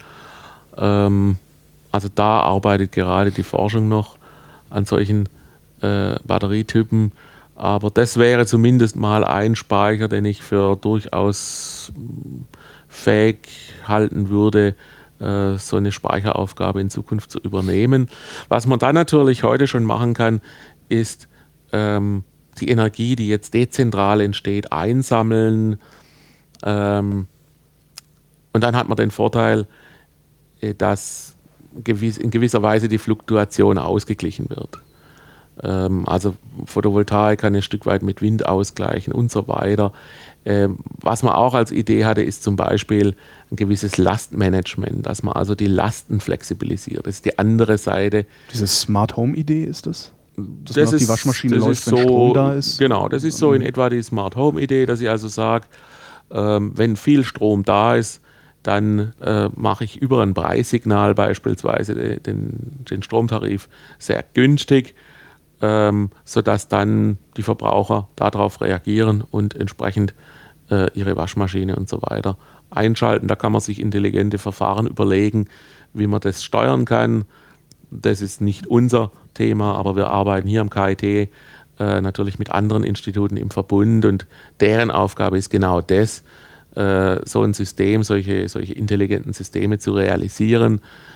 Also da arbeitet gerade die Forschung noch an solchen Batterietypen. Aber das wäre zumindest mal ein Speicher, den ich für durchaus fähig halten würde, so eine Speicheraufgabe in Zukunft zu übernehmen. Was man dann natürlich heute schon machen kann, ist die Energie, die jetzt dezentral entsteht, einsammeln. Und dann hat man den Vorteil, dass in gewisser Weise die Fluktuation ausgeglichen wird. Also Photovoltaik kann ein Stück weit mit Wind ausgleichen und so weiter. Was man auch als Idee hatte, ist zum Beispiel ein gewisses Lastmanagement, dass man also die Lasten flexibilisiert. Das ist die andere Seite. Diese Smart Home Idee ist das? Dass Das man auf die ist, Waschmaschine das läuft, ist wenn so, Strom da ist? genau, das ist so in etwa die Smart Home Idee, dass ich also sage, wenn viel Strom da ist, dann mache ich über ein Preissignal beispielsweise den Stromtarif sehr günstig, sodass dann die Verbraucher darauf reagieren und entsprechend ihre Waschmaschine und so weiter einschalten. Da kann man sich intelligente Verfahren überlegen, wie man das steuern kann. Das ist nicht unser Thema, aber wir arbeiten hier am KIT natürlich mit anderen Instituten im Verbund und deren Aufgabe ist genau das, so ein System, solche intelligenten Systeme zu realisieren,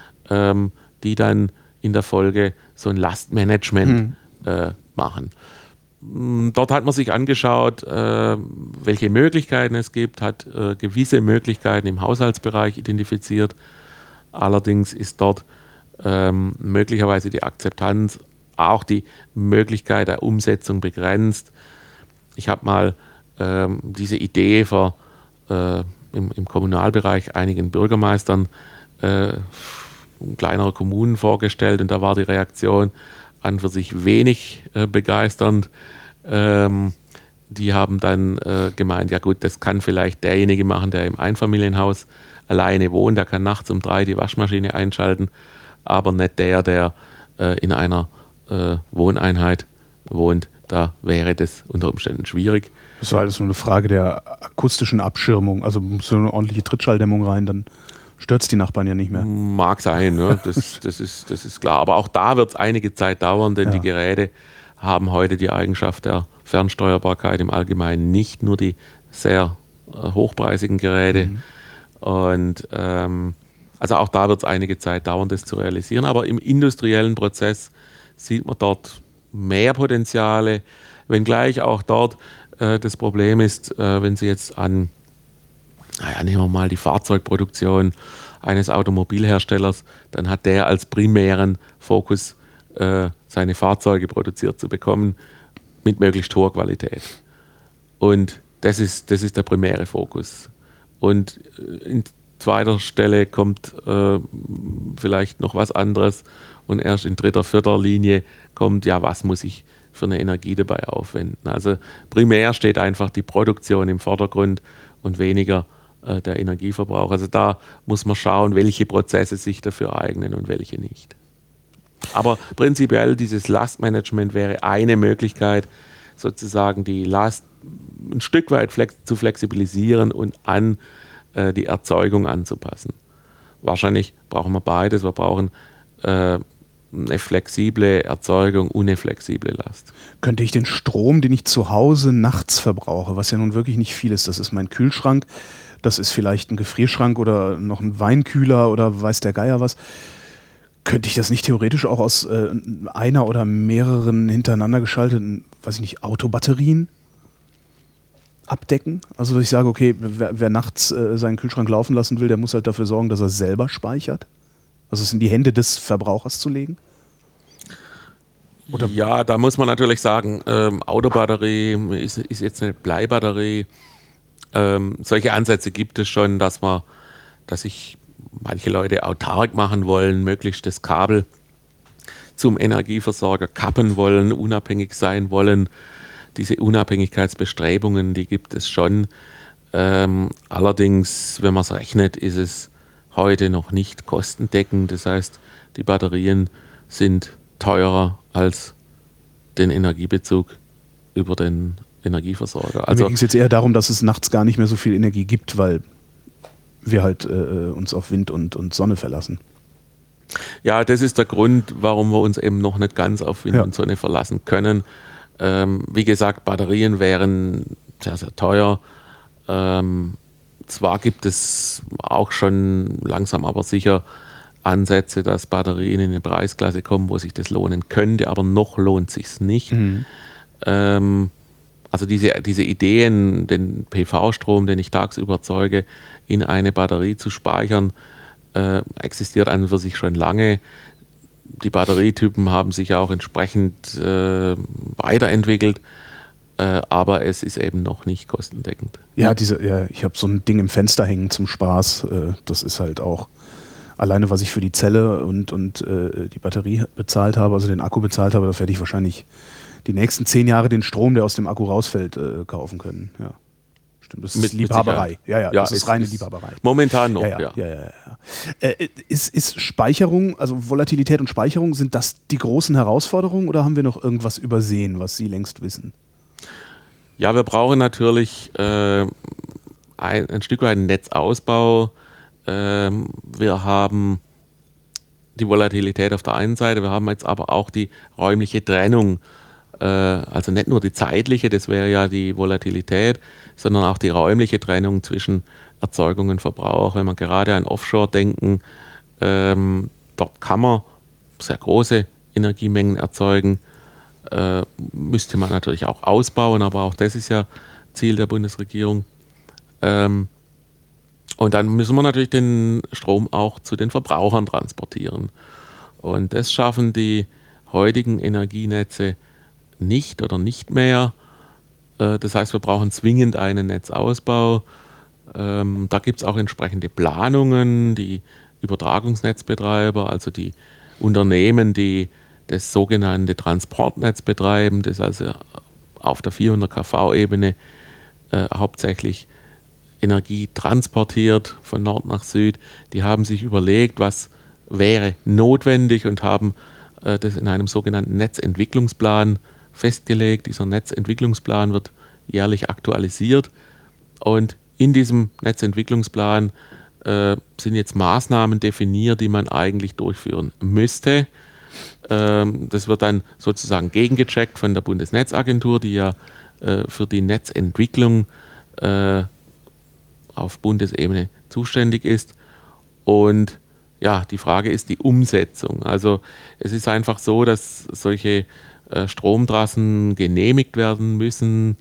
die dann in der Folge so ein Lastmanagement machen. Dort hat man sich angeschaut, welche Möglichkeiten es gibt, hat gewisse Möglichkeiten im Haushaltsbereich identifiziert. Allerdings ist dort möglicherweise die Akzeptanz, auch die Möglichkeit der Umsetzung begrenzt. Ich habe mal diese Idee im Kommunalbereich einigen Bürgermeistern kleinerer Kommunen vorgestellt und da war die Reaktion an für sich wenig begeisternd. Die haben dann gemeint, ja gut, das kann vielleicht derjenige machen, der im Einfamilienhaus alleine wohnt, der kann nachts um 3 die Waschmaschine einschalten, aber nicht der in einer Wohneinheit wohnt. Da wäre das unter Umständen schwierig. Das war alles nur eine Frage der akustischen Abschirmung. Also muss so eine ordentliche Trittschalldämmung rein, dann stört es die Nachbarn ja nicht mehr. Mag sein, ne? Das ist klar. Aber auch da wird es einige Zeit dauern, denn die Geräte haben heute die Eigenschaft der Fernsteuerbarkeit im Allgemeinen, nicht nur die sehr hochpreisigen Geräte. Und also auch da wird es einige Zeit dauern, das zu realisieren. Aber im industriellen Prozess sieht man dort mehr Potenziale, wenngleich auch dort das Problem ist, wenn Sie jetzt nehmen wir mal die Fahrzeugproduktion eines Automobilherstellers, dann hat der als primären Fokus, seine Fahrzeuge produziert zu bekommen mit möglichst hoher Qualität. Und das ist der primäre Fokus. Und in zweiter Stelle kommt vielleicht noch was anderes und erst in dritter, vierter Linie kommt, ja, was muss ich für eine Energie dabei aufwenden. Also primär steht einfach die Produktion im Vordergrund und weniger der Energieverbrauch. Also da muss man schauen, welche Prozesse sich dafür eignen und welche nicht. Aber prinzipiell dieses Lastmanagement wäre eine Möglichkeit, sozusagen die Last ein Stück weit zu flexibilisieren und an die Erzeugung anzupassen. Wahrscheinlich brauchen wir beides. Wir brauchen eine flexible Erzeugung und eine flexible Last. Könnte ich den Strom, den ich zu Hause nachts verbrauche, was ja nun wirklich nicht viel ist, das ist mein Kühlschrank, das ist vielleicht ein Gefrierschrank oder noch ein Weinkühler oder weiß der Geier was, könnte ich das nicht theoretisch auch aus einer oder mehreren hintereinander geschalteten, weiß ich nicht, Autobatterien abdecken? Also dass ich sage, okay, wer nachts seinen Kühlschrank laufen lassen will, der muss halt dafür sorgen, dass er selber speichert? Also es in die Hände des Verbrauchers zu legen? Oder? Ja, da muss man natürlich sagen, Autobatterie ist jetzt eine Bleibatterie. Solche Ansätze gibt es schon, dass sich manche Leute autark machen wollen, möglichst das Kabel zum Energieversorger kappen wollen, unabhängig sein wollen. Diese Unabhängigkeitsbestrebungen, die gibt es schon. Allerdings, wenn man es rechnet, ist es heute noch nicht kostendeckend. Das heißt, die Batterien sind teurer als den Energiebezug über den Energieversorger. Also mir ging es jetzt eher darum, dass es nachts gar nicht mehr so viel Energie gibt, weil wir halt uns auf Wind und Sonne verlassen. Ja, das ist der Grund, warum wir uns eben noch nicht ganz auf Wind und Sonne verlassen können. Wie gesagt, Batterien wären sehr, sehr teuer. Zwar gibt es auch schon langsam aber sicher Ansätze, dass Batterien in eine Preisklasse kommen, wo sich das lohnen könnte, aber noch lohnt sich es nicht. Also diese Ideen, den PV-Strom, den ich tagsüber erzeuge, in eine Batterie zu speichern, existiert an und für sich schon lange. Die Batterietypen haben sich auch entsprechend weiterentwickelt, aber es ist eben noch nicht kostendeckend. Ja, ich habe so ein Ding im Fenster hängen zum Spaß. Das ist halt auch alleine, was ich für die Zelle und die Batterie bezahlt habe, also den Akku bezahlt habe, da werde ich wahrscheinlich die nächsten 10 Jahre den Strom, der aus dem Akku rausfällt, kaufen können. Ja. Stimmt, das ist Liebhaberei. Ja, das ist reine Liebhaberei. Momentan noch, ja. Ist Speicherung, also Volatilität und Speicherung, sind das die großen Herausforderungen oder haben wir noch irgendwas übersehen, was Sie längst wissen? Ja, wir brauchen natürlich ein Stück weit einen Netzausbau. Wir haben die Volatilität auf der einen Seite, wir haben jetzt aber auch die räumliche Trennung. Also nicht nur die zeitliche, das wäre ja die Volatilität, sondern auch die räumliche Trennung zwischen Erzeugung und Verbrauch. Wenn man gerade an Offshore denken, dort kann man sehr große Energiemengen erzeugen, müsste man natürlich auch ausbauen, aber auch das ist ja Ziel der Bundesregierung. Und dann müssen wir natürlich den Strom auch zu den Verbrauchern transportieren. Und das schaffen die heutigen Energienetze nicht oder nicht mehr. Das heißt, wir brauchen zwingend einen Netzausbau. Da gibt es auch entsprechende Planungen. Die Übertragungsnetzbetreiber, also die Unternehmen, die das sogenannte Transportnetz betreiben, das also auf der 400 kV-Ebene hauptsächlich Energie transportiert von Nord nach Süd, die haben sich überlegt, was wäre notwendig und haben das in einem sogenannten Netzentwicklungsplan festgelegt. Dieser Netzentwicklungsplan wird jährlich aktualisiert und in diesem Netzentwicklungsplan sind jetzt Maßnahmen definiert, die man eigentlich durchführen müsste. Das wird dann sozusagen gegengecheckt von der Bundesnetzagentur, die ja für die Netzentwicklung auf Bundesebene zuständig ist. Und ja, die Frage ist die Umsetzung. Also es ist einfach so, dass solche Stromtrassen genehmigt werden müssen.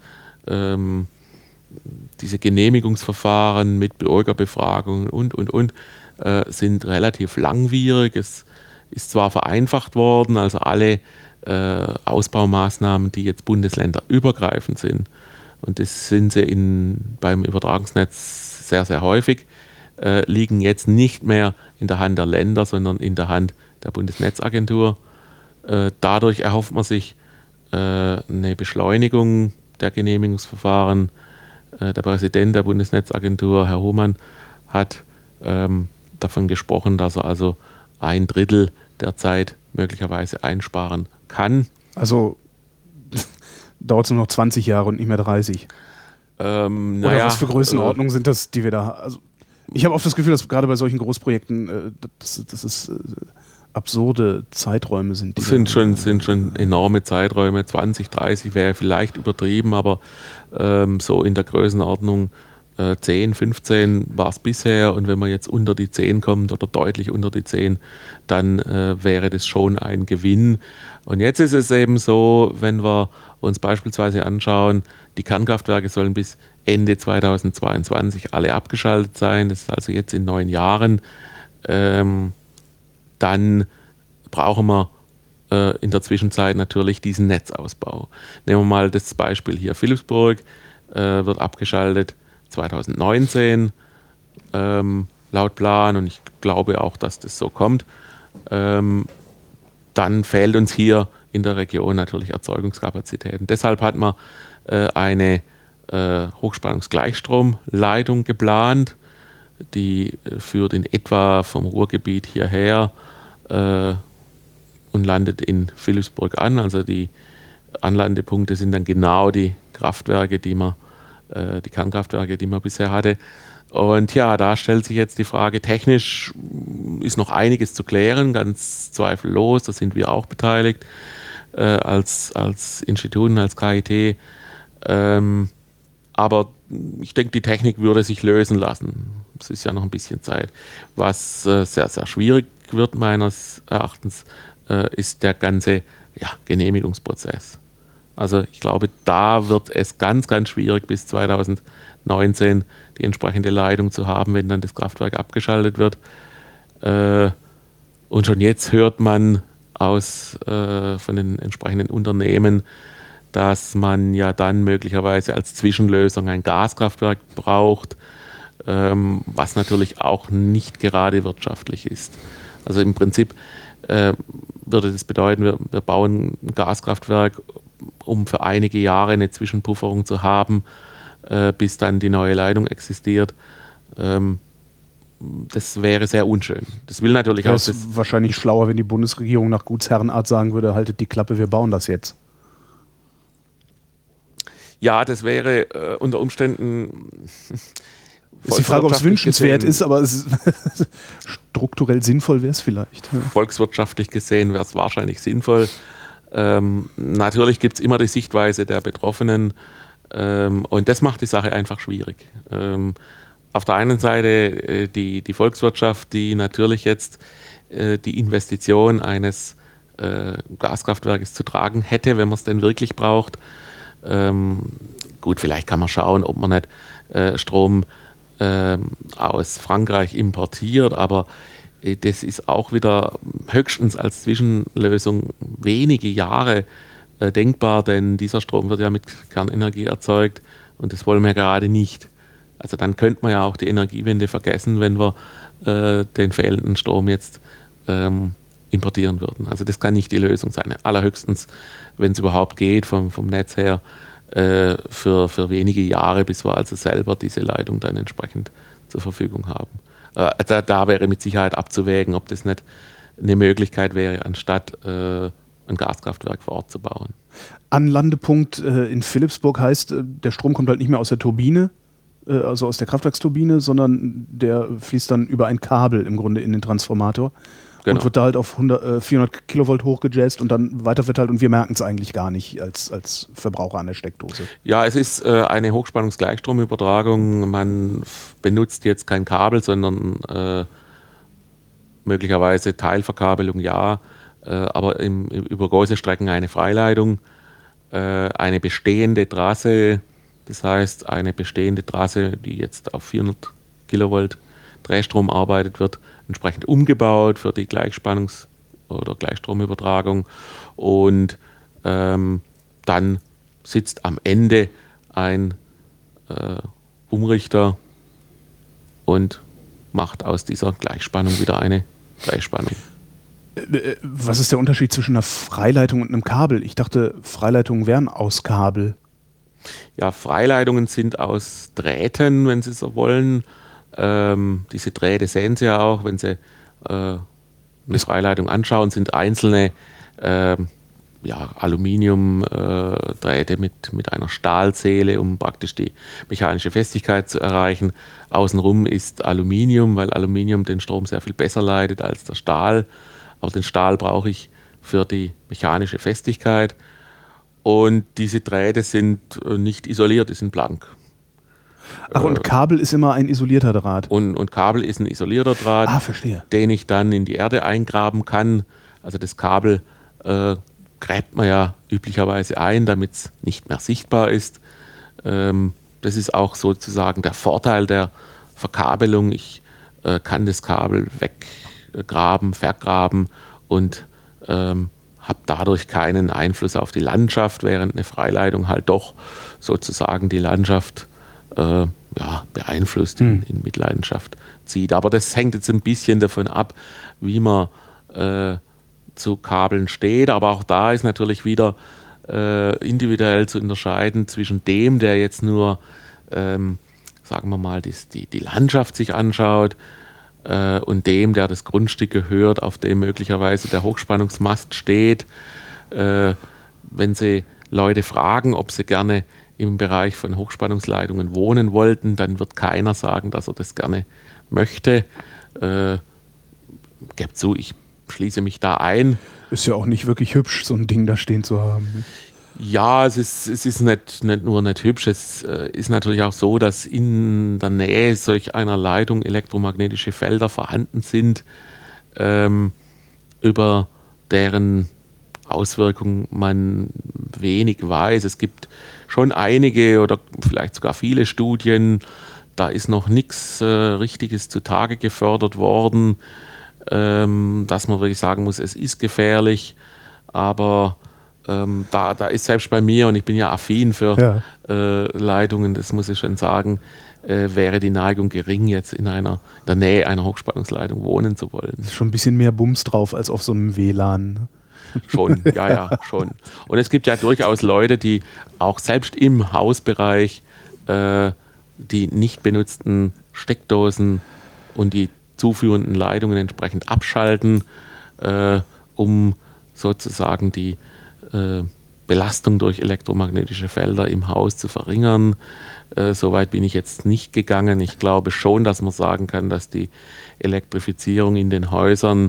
Diese Genehmigungsverfahren mit Bürgerbefragungen und sind relativ langwierig. Es ist zwar vereinfacht worden, also alle Ausbaumaßnahmen, die jetzt bundesländerübergreifend sind, und das sind sie beim Übertragungsnetz sehr, sehr häufig, liegen jetzt nicht mehr in der Hand der Länder, sondern in der Hand der Bundesnetzagentur. Dadurch erhofft man sich eine Beschleunigung der Genehmigungsverfahren. Der Präsident der Bundesnetzagentur, Herr Hohmann, hat davon gesprochen, dass er also 1/3 der Zeit möglicherweise einsparen kann. Also dauert es nur noch 20 Jahre und nicht mehr 30. Oder was für Größenordnungen sind das, die wir da haben? Also, ich habe oft das Gefühl, dass gerade bei solchen Großprojekten, dass es absurde Zeiträume sind. Sind schon enorme Zeiträume. 20, 30 wäre vielleicht übertrieben, aber so in der Größenordnung 10, 15 war es bisher, und wenn man jetzt unter die 10 kommt oder deutlich unter die 10, dann wäre das schon ein Gewinn. Und jetzt ist es eben so, wenn wir uns beispielsweise anschauen, die Kernkraftwerke sollen bis Ende 2022 alle abgeschaltet sein, das ist also jetzt in 9 Jahren, dann brauchen wir in der Zwischenzeit natürlich diesen Netzausbau. Nehmen wir mal das Beispiel hier, Philippsburg wird abgeschaltet 2019 laut Plan, und ich glaube auch, dass das so kommt. Dann fehlt uns hier in der Region natürlich Erzeugungskapazitäten. Deshalb hat man eine Hochspannungsgleichstromleitung geplant, die führt in etwa vom Ruhrgebiet hierher und landet in Philippsburg an. Also die Anlandepunkte sind dann genau die Kraftwerke, die Kernkraftwerke, die man bisher hatte. Und ja, da stellt sich jetzt die Frage, technisch ist noch einiges zu klären, ganz zweifellos, da sind wir auch beteiligt als Instituten, als KIT. Aber ich denke, die Technik würde sich lösen lassen. Es ist ja noch ein bisschen Zeit. Was sehr, sehr schwierig wird meines Erachtens, ist der ganze Genehmigungsprozess. Also ich glaube, da wird es ganz, ganz schwierig bis 2019 die entsprechende Leitung zu haben, wenn dann das Kraftwerk abgeschaltet wird. Und schon jetzt hört man von den entsprechenden Unternehmen, dass man ja dann möglicherweise als Zwischenlösung ein Gaskraftwerk braucht, was natürlich auch nicht gerade wirtschaftlich ist. Also im Prinzip würde das bedeuten, wir bauen ein Gaskraftwerk, um für einige Jahre eine Zwischenpufferung zu haben, bis dann die neue Leitung existiert. Das wäre sehr unschön. Das will natürlich auch. Es ist wahrscheinlich schlauer, wenn die Bundesregierung nach Gutsherrenart sagen würde, haltet die Klappe, wir bauen das jetzt. Ja, das wäre unter Umständen. Ist die Frage, ob es wünschenswert ist, aber es ist strukturell sinnvoll wäre es vielleicht. Volkswirtschaftlich gesehen wäre es wahrscheinlich sinnvoll. Natürlich gibt es immer die Sichtweise der Betroffenen und das macht die Sache einfach schwierig. Auf der einen Seite die Volkswirtschaft, die natürlich jetzt die Investition eines Gaskraftwerkes zu tragen hätte, wenn man es denn wirklich braucht. Gut, vielleicht kann man schauen, ob man nicht Strom aus Frankreich importiert, aber das ist auch wieder höchstens als Zwischenlösung wenige Jahre denkbar, denn dieser Strom wird ja mit Kernenergie erzeugt und das wollen wir gerade nicht. Also dann könnte man ja auch die Energiewende vergessen, wenn wir den fehlenden Strom jetzt importieren würden. Also das kann nicht die Lösung sein. Allerhöchstens, wenn es überhaupt geht, vom Netz her, für wenige Jahre, bis wir also selber diese Leitung dann entsprechend zur Verfügung haben. Da wäre mit Sicherheit abzuwägen, ob das nicht eine Möglichkeit wäre, anstatt ein Gaskraftwerk vor Ort zu bauen. Anlandepunkt in Philipsburg heißt, der Strom kommt halt nicht mehr aus der Turbine, also aus der Kraftwerksturbine, sondern der fließt dann über ein Kabel im Grunde in den Transformator. Genau. Und wird da halt auf 400 Kilovolt hochgejazzt und dann weiterverteilt und wir merken es eigentlich gar nicht als Verbraucher an der Steckdose. Ja, es ist eine Hochspannungsgleichstromübertragung. Man benutzt jetzt kein Kabel, sondern möglicherweise Teilverkabelung, ja, aber über große Strecken eine Freileitung, eine bestehende Trasse, das heißt eine bestehende Trasse, die jetzt auf 400 Kilovolt Drehstrom arbeitet, wird entsprechend umgebaut für die Gleichspannungs- oder Gleichstromübertragung und dann sitzt am Ende ein Umrichter und macht aus dieser Gleichspannung wieder eine Gleichspannung. Was ist der Unterschied zwischen einer Freileitung und einem Kabel? Ich dachte, Freileitungen wären aus Kabel. Ja, Freileitungen sind aus Drähten, wenn Sie so wollen. Diese Drähte sehen Sie ja auch, wenn Sie eine Freileitung anschauen, sind einzelne Aluminiumdrähte mit einer Stahlseele, um praktisch die mechanische Festigkeit zu erreichen. Außenrum ist Aluminium, weil Aluminium den Strom sehr viel besser leitet als der Stahl. Aber den Stahl brauche ich für die mechanische Festigkeit. Und diese Drähte sind nicht isoliert, die sind blank. Ach, und Kabel ist immer ein isolierter Draht? Und Kabel ist ein isolierter Draht, verstehe. Den ich dann in die Erde eingraben kann. Also das Kabel gräbt man ja üblicherweise ein, damit es nicht mehr sichtbar ist. Das ist auch sozusagen der Vorteil der Verkabelung. Ich kann das Kabel weggraben, vergraben und habe dadurch keinen Einfluss auf die Landschaft, während eine Freileitung halt doch sozusagen die Landschaft beeinflusst, in Mitleidenschaft zieht. Aber das hängt jetzt ein bisschen davon ab, wie man zu Kabeln steht. Aber auch da ist natürlich wieder individuell zu unterscheiden zwischen dem, der jetzt nur, sagen wir mal, die Landschaft sich anschaut und dem, der das Grundstück gehört, auf dem möglicherweise der Hochspannungsmast steht. Wenn Sie Leute fragen, ob sie gerne im Bereich von Hochspannungsleitungen wohnen wollten, dann wird keiner sagen, dass er das gerne möchte. Gebt zu, ich schließe mich da ein. Ist ja auch nicht wirklich hübsch, so ein Ding da stehen zu haben. Ja, es ist nicht nur nicht hübsch, es ist natürlich auch so, dass in der Nähe solch einer Leitung elektromagnetische Felder vorhanden sind, über deren Auswirkungen man wenig weiß. Es gibt schon einige oder vielleicht sogar viele Studien, da ist noch nichts Richtiges zutage gefördert worden. dass man wirklich sagen muss, es ist gefährlich, aber da ist selbst bei mir, und ich bin ja affin für Leitungen, das muss ich schon sagen, wäre die Neigung gering, jetzt in der Nähe einer Hochspannungsleitung wohnen zu wollen. Ist schon ein bisschen mehr Bums drauf als auf so einem WLAN. Schon, ja, schon. Und es gibt ja durchaus Leute, die auch selbst im Hausbereich die nicht benutzten Steckdosen und die zuführenden Leitungen entsprechend abschalten, um sozusagen die Belastung durch elektromagnetische Felder im Haus zu verringern. Soweit bin ich jetzt nicht gegangen. Ich glaube schon, dass man sagen kann, dass die Elektrifizierung in den Häusern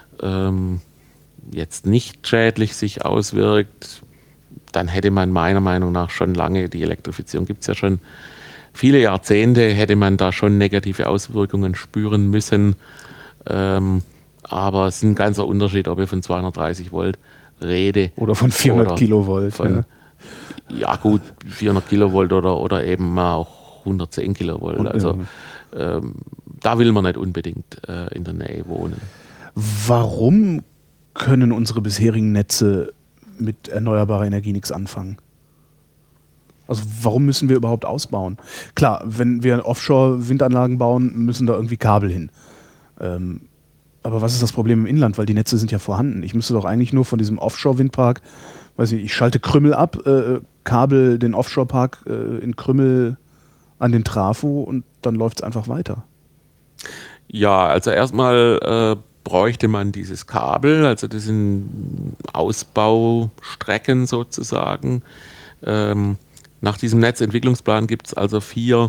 jetzt nicht schädlich sich auswirkt. Dann hätte man meiner Meinung nach schon lange, die Elektrifizierung gibt es ja schon viele Jahrzehnte, hätte man da schon negative Auswirkungen spüren müssen. Aber es ist ein ganzer Unterschied, ob ich von 230 Volt rede. Oder von 400 Kilovolt. Ja gut, 400 Kilovolt oder eben mal auch 110 Kilovolt. Also da will man nicht unbedingt in der Nähe wohnen. Warum können unsere bisherigen Netze mit erneuerbarer Energie nichts anfangen? Also warum müssen wir überhaupt ausbauen? Klar, wenn wir Offshore-Windanlagen bauen, müssen da irgendwie Kabel hin. Aber was ist das Problem im Inland? Weil die Netze sind ja vorhanden. Ich müsste doch eigentlich nur von diesem Offshore-Windpark, weiß nicht, ich schalte Krümmel ab, Kabel den Offshore-Park in Krümmel an den Trafo und dann läuft es einfach weiter. Ja, also erstmal bräuchte man dieses Kabel, also das sind Ausbaustrecken sozusagen. Nach diesem Netzentwicklungsplan gibt es also 4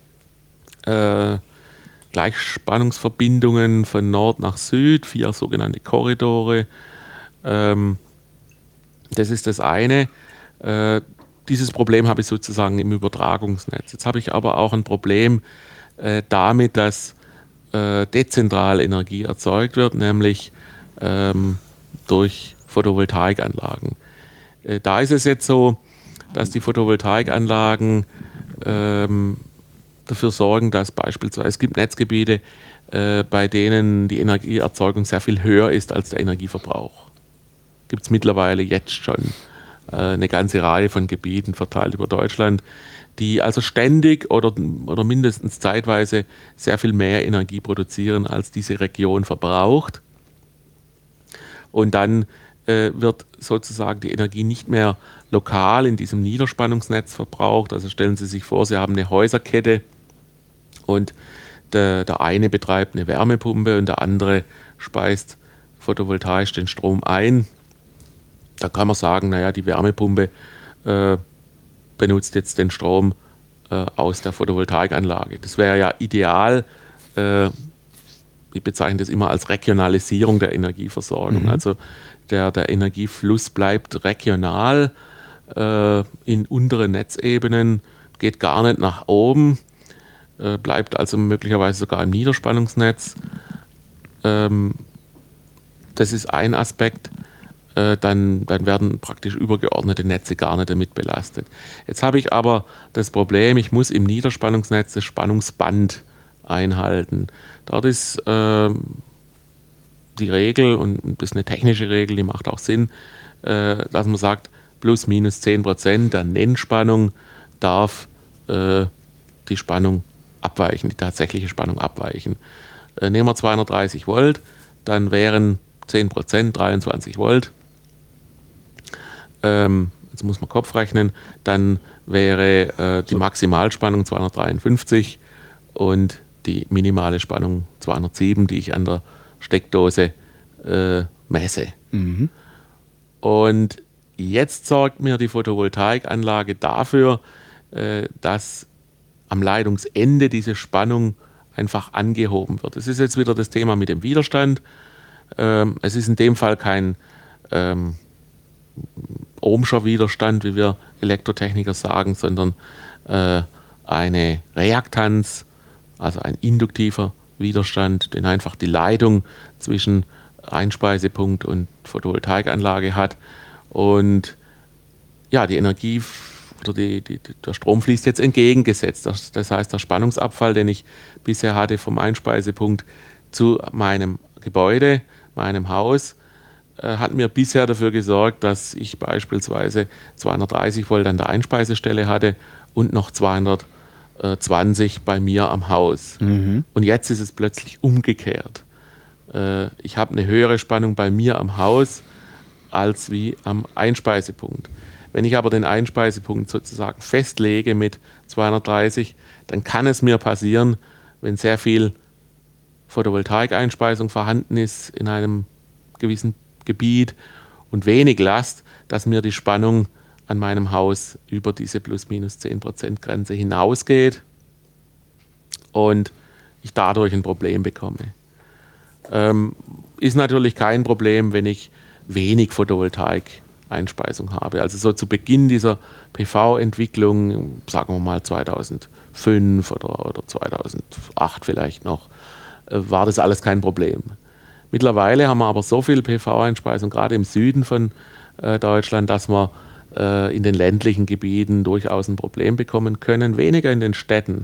Gleichspannungsverbindungen von Nord nach Süd, 4 sogenannte Korridore. Das ist das eine. Dieses Problem habe ich sozusagen im Übertragungsnetz. Jetzt habe ich aber auch ein Problem damit, dass dezentral Energie erzeugt wird, nämlich durch Photovoltaikanlagen. Da ist es jetzt so, dass die Photovoltaikanlagen dafür sorgen, dass beispielsweise es gibt Netzgebiete, bei denen die Energieerzeugung sehr viel höher ist als der Energieverbrauch. Gibt es mittlerweile jetzt schon eine ganze Reihe von Gebieten verteilt über Deutschland, die also ständig oder mindestens zeitweise sehr viel mehr Energie produzieren, als diese Region verbraucht. Und dann wird sozusagen die Energie nicht mehr lokal in diesem Niederspannungsnetz verbraucht. Also stellen Sie sich vor, Sie haben eine Häuserkette und der eine betreibt eine Wärmepumpe und der andere speist photovoltaisch den Strom ein. Da kann man sagen, naja, die Wärmepumpe benutzt jetzt den Strom aus der Photovoltaikanlage. Das wäre ja ideal. Ich bezeichne das immer als Regionalisierung der Energieversorgung. Also der Energiefluss bleibt regional in unteren Netzebenen, geht gar nicht nach oben, bleibt also möglicherweise sogar im Niederspannungsnetz. Das ist ein Aspekt. Dann werden praktisch übergeordnete Netze gar nicht damit belastet. Jetzt habe ich aber das Problem, ich muss im Niederspannungsnetz das Spannungsband einhalten. Dort ist die Regel, und das ist eine technische Regel, die macht auch Sinn, dass man sagt, plus minus 10% der Nennspannung darf die Spannung abweichen, die tatsächliche Spannung abweichen. Nehmen wir 230 Volt, dann wären 10%, 23 Volt. Jetzt muss man Kopf rechnen, dann wäre die Maximalspannung 253 und die minimale Spannung 207, die ich an der Steckdose messe. Und jetzt sorgt mir die Photovoltaikanlage dafür, dass am Leitungsende diese Spannung einfach angehoben wird. Das ist jetzt wieder das Thema mit dem Widerstand. Es ist in dem Fall kein Ohmscher Widerstand, wie wir Elektrotechniker sagen, sondern eine Reaktanz, also ein induktiver Widerstand, den einfach die Leitung zwischen Einspeisepunkt und Photovoltaikanlage hat. Und ja, die Energie oder der Strom fließt jetzt entgegengesetzt. Das heißt, der Spannungsabfall, den ich bisher hatte vom Einspeisepunkt zu meinem Gebäude, meinem Haus, hat mir bisher dafür gesorgt, dass ich beispielsweise 230 Volt an der Einspeisestelle hatte und noch 220 bei mir am Haus. Und jetzt ist es plötzlich umgekehrt. Ich habe eine höhere Spannung bei mir am Haus als wie am Einspeisepunkt. Wenn ich aber den Einspeisepunkt sozusagen festlege mit 230, dann kann es mir passieren, wenn sehr viel Photovoltaikeinspeisung vorhanden ist in einem gewissen Gebiet und wenig Last, dass mir die Spannung an meinem Haus über diese plus minus 10% Grenze hinausgeht und ich dadurch ein Problem bekomme. Ist natürlich kein Problem, wenn ich wenig Photovoltaik-Einspeisung habe. Also so zu Beginn dieser PV-Entwicklung, sagen wir mal 2005 oder 2008 vielleicht noch, war das alles kein Problem. Mittlerweile haben wir aber so viel PV-Einspeisung, gerade im Süden von Deutschland, dass wir in den ländlichen Gebieten durchaus ein Problem bekommen können, weniger in den Städten.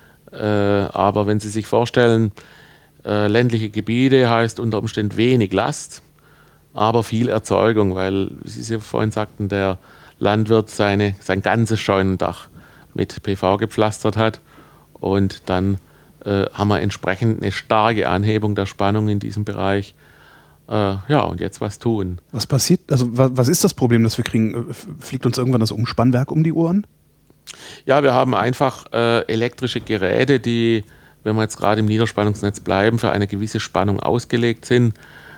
Aber wenn Sie sich vorstellen, ländliche Gebiete heißt unter Umständen wenig Last, aber viel Erzeugung, weil, wie Sie vorhin sagten, der Landwirt sein ganzes Scheunendach mit PV gepflastert hat und dann haben wir entsprechend eine starke Anhebung der Spannung in diesem Bereich. Ja, und jetzt was tun. Was passiert, also was ist das Problem, das wir kriegen? Fliegt uns irgendwann das Umspannwerk um die Ohren? Ja, wir haben einfach elektrische Geräte, die, wenn wir jetzt gerade im Niederspannungsnetz bleiben, für eine gewisse Spannung ausgelegt sind.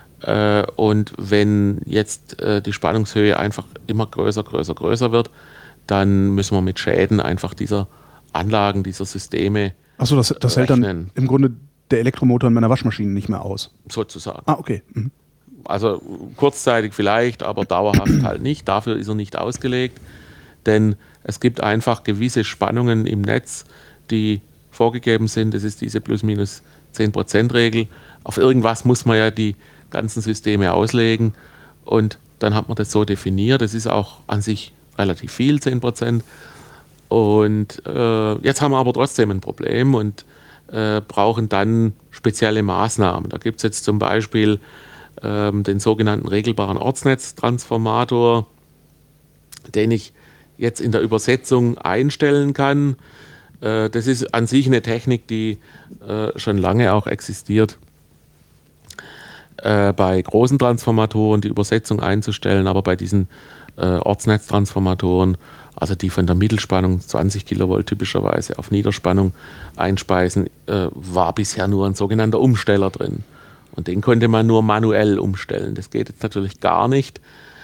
Und wenn jetzt die Spannungshöhe einfach immer größer wird, dann müssen wir mit Schäden einfach dieser Anlagen, dieser Systeme Achso, das hält dann im Grunde der Elektromotor in meiner Waschmaschine nicht mehr aus. Sozusagen. Ah, okay. Mhm. Also kurzzeitig vielleicht, aber dauerhaft halt nicht. Dafür ist er nicht ausgelegt. Denn es gibt einfach gewisse Spannungen im Netz, die vorgegeben sind. Das ist diese plus minus 10% Regel. Auf irgendwas muss man ja die ganzen Systeme auslegen. Und dann hat man das so definiert. Das ist auch an sich relativ viel, 10%. Und jetzt haben wir aber trotzdem ein Problem und brauchen dann spezielle Maßnahmen. Da gibt es jetzt zum Beispiel den sogenannten regelbaren Ortsnetztransformator, den ich jetzt in der Übersetzung einstellen kann. Das ist an sich eine Technik, die schon lange auch existiert, bei großen Transformatoren die Übersetzung einzustellen, aber bei diesen Ortsnetztransformatoren, also die von der Mittelspannung 20 Kilovolt typischerweise auf Niederspannung einspeisen, war bisher nur ein sogenannter Umsteller drin. Und den konnte man nur manuell umstellen. Das geht jetzt natürlich gar nicht,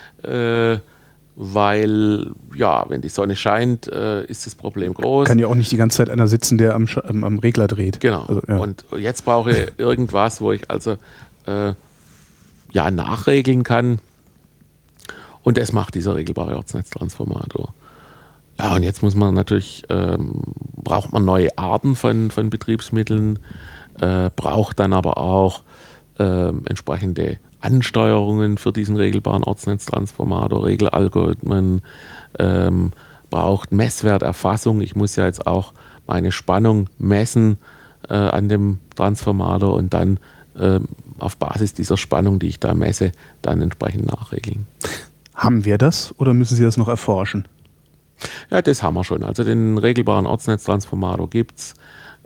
weil, ja, wenn die Sonne scheint, ist das Problem groß. Kann ja auch nicht die ganze Zeit einer sitzen, der am Regler dreht. Genau. Also, ja. Und jetzt brauche ich irgendwas, wo ich also nachregeln kann. Und das macht dieser regelbare Ortsnetztransformator. Ja, und jetzt muss man natürlich, braucht man neue Arten von Betriebsmitteln, braucht dann aber auch entsprechende Ansteuerungen für diesen regelbaren Ortsnetztransformator, Regelalgorithmen, braucht Messwerterfassung. Ich muss ja jetzt auch meine Spannung messen an dem Transformator und dann auf Basis dieser Spannung, die ich da messe, dann entsprechend nachregeln. Haben wir das oder müssen Sie das noch erforschen? Ja, das haben wir schon. Also den regelbaren Ortsnetztransformator gibt es.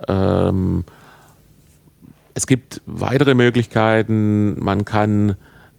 Es gibt weitere Möglichkeiten. Man kann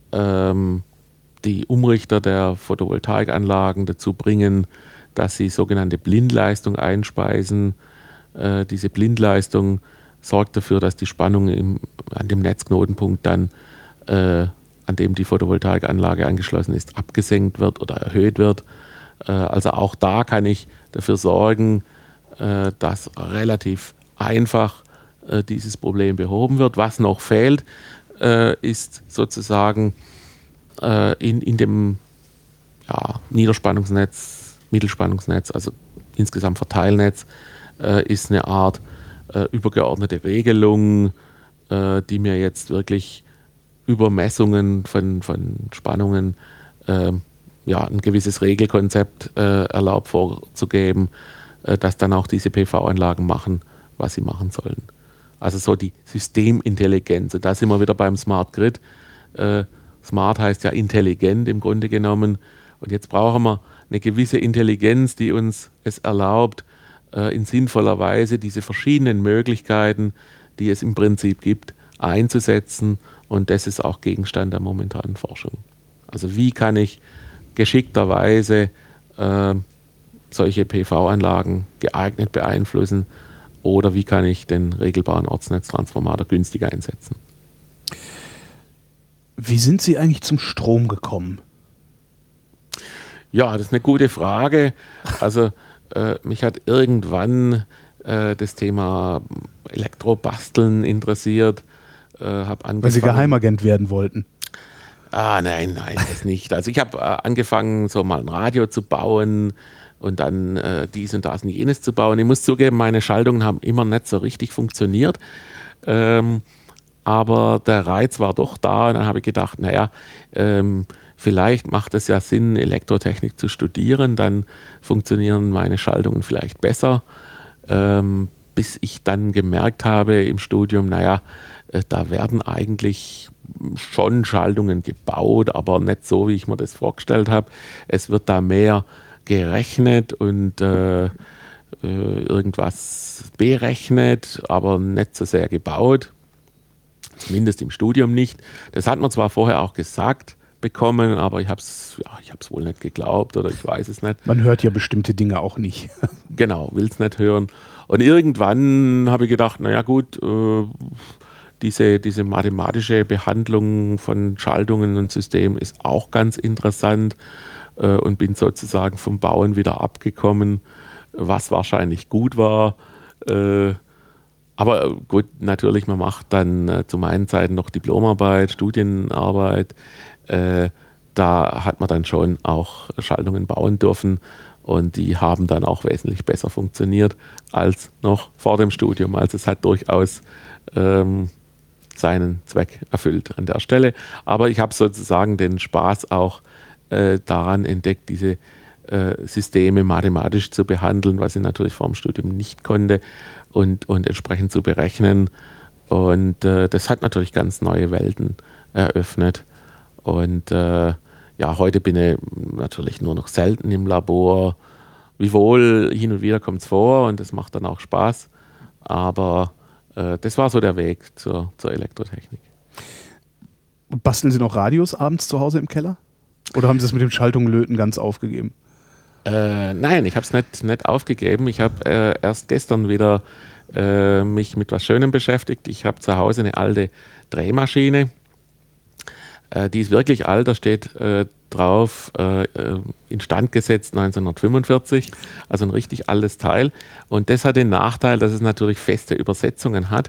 die Umrichter der Photovoltaikanlagen dazu bringen, dass sie sogenannte Blindleistung einspeisen. Diese Blindleistung sorgt dafür, dass die Spannung an dem Netzknotenpunkt dann, an dem die Photovoltaikanlage angeschlossen ist, abgesenkt wird oder erhöht wird. Also auch da kann ich dafür sorgen, dass relativ einfach dieses Problem behoben wird. Was noch fehlt, ist sozusagen in dem Niederspannungsnetz, Mittelspannungsnetz, also insgesamt Verteilnetz, ist eine Art übergeordnete Regelung, die mir jetzt wirklich über Messungen von Spannungen ein gewisses Regelkonzept erlaubt vorzugeben, dass dann auch diese PV-Anlagen machen, was sie machen sollen. Also so die Systemintelligenz. Und da sind wir wieder beim Smart Grid. Smart heißt ja intelligent im Grunde genommen. Und jetzt brauchen wir eine gewisse Intelligenz, die uns es erlaubt, in sinnvoller Weise diese verschiedenen Möglichkeiten, die es im Prinzip gibt, einzusetzen. Und das ist auch Gegenstand der momentanen Forschung. Also wie kann ich geschickterweise solche PV-Anlagen geeignet beeinflussen oder wie kann ich den regelbaren Ortsnetztransformator günstiger einsetzen? Wie sind Sie eigentlich zum Strom gekommen? Ja, das ist eine gute Frage. Also mich hat irgendwann das Thema Elektrobasteln interessiert. Hab angefangen, Weil Sie Geheimagent werden wollten. Nein, das nicht. Also ich habe angefangen, so mal ein Radio zu bauen und dann dies und das und jenes zu bauen. Ich muss zugeben, meine Schaltungen haben immer nicht so richtig funktioniert. Aber der Reiz war doch da und dann habe ich gedacht, naja, vielleicht macht es ja Sinn, Elektrotechnik zu studieren, dann funktionieren meine Schaltungen vielleicht besser. Bis ich dann gemerkt habe im Studium, naja, da werden eigentlich schon Schaltungen gebaut, aber nicht so, wie ich mir das vorgestellt habe. Es wird da mehr gerechnet und irgendwas berechnet, aber nicht so sehr gebaut. Zumindest im Studium nicht. Das hat man zwar vorher auch gesagt bekommen, aber ich habe es wohl nicht geglaubt oder ich weiß es nicht. Man hört ja bestimmte Dinge auch nicht. Genau, will es nicht hören. Und irgendwann habe ich gedacht, naja gut, diese mathematische Behandlung von Schaltungen und Systemen ist auch ganz interessant und bin sozusagen vom Bauen wieder abgekommen, was wahrscheinlich gut war. Aber gut, natürlich, man macht dann zu meinen Zeiten noch Diplomarbeit, Studienarbeit. Da hat man dann schon auch Schaltungen bauen dürfen und die haben dann auch wesentlich besser funktioniert als noch vor dem Studium. Also es hat durchaus seinen Zweck erfüllt an der Stelle. Aber ich habe sozusagen den Spaß auch daran entdeckt, diese Systeme mathematisch zu behandeln, was ich natürlich vor dem Studium nicht konnte und entsprechend zu berechnen. Und das hat natürlich ganz neue Welten eröffnet. Und ja, heute bin ich natürlich nur noch selten im Labor. Wiewohl, hin und wieder kommt es vor und das macht dann auch Spaß. Aber das war so der Weg zur Elektrotechnik. Und basteln Sie noch Radios abends zu Hause im Keller? Oder haben Sie es mit dem Schaltungenlöten ganz aufgegeben? Nein, ich habe es nicht aufgegeben. Ich habe erst gestern wieder mich mit was Schönem beschäftigt. Ich habe zu Hause eine alte Drehmaschine. Die ist wirklich alt, da steht drauf, instand gesetzt 1945, also ein richtig altes Teil. Und das hat den Nachteil, dass es natürlich feste Übersetzungen hat.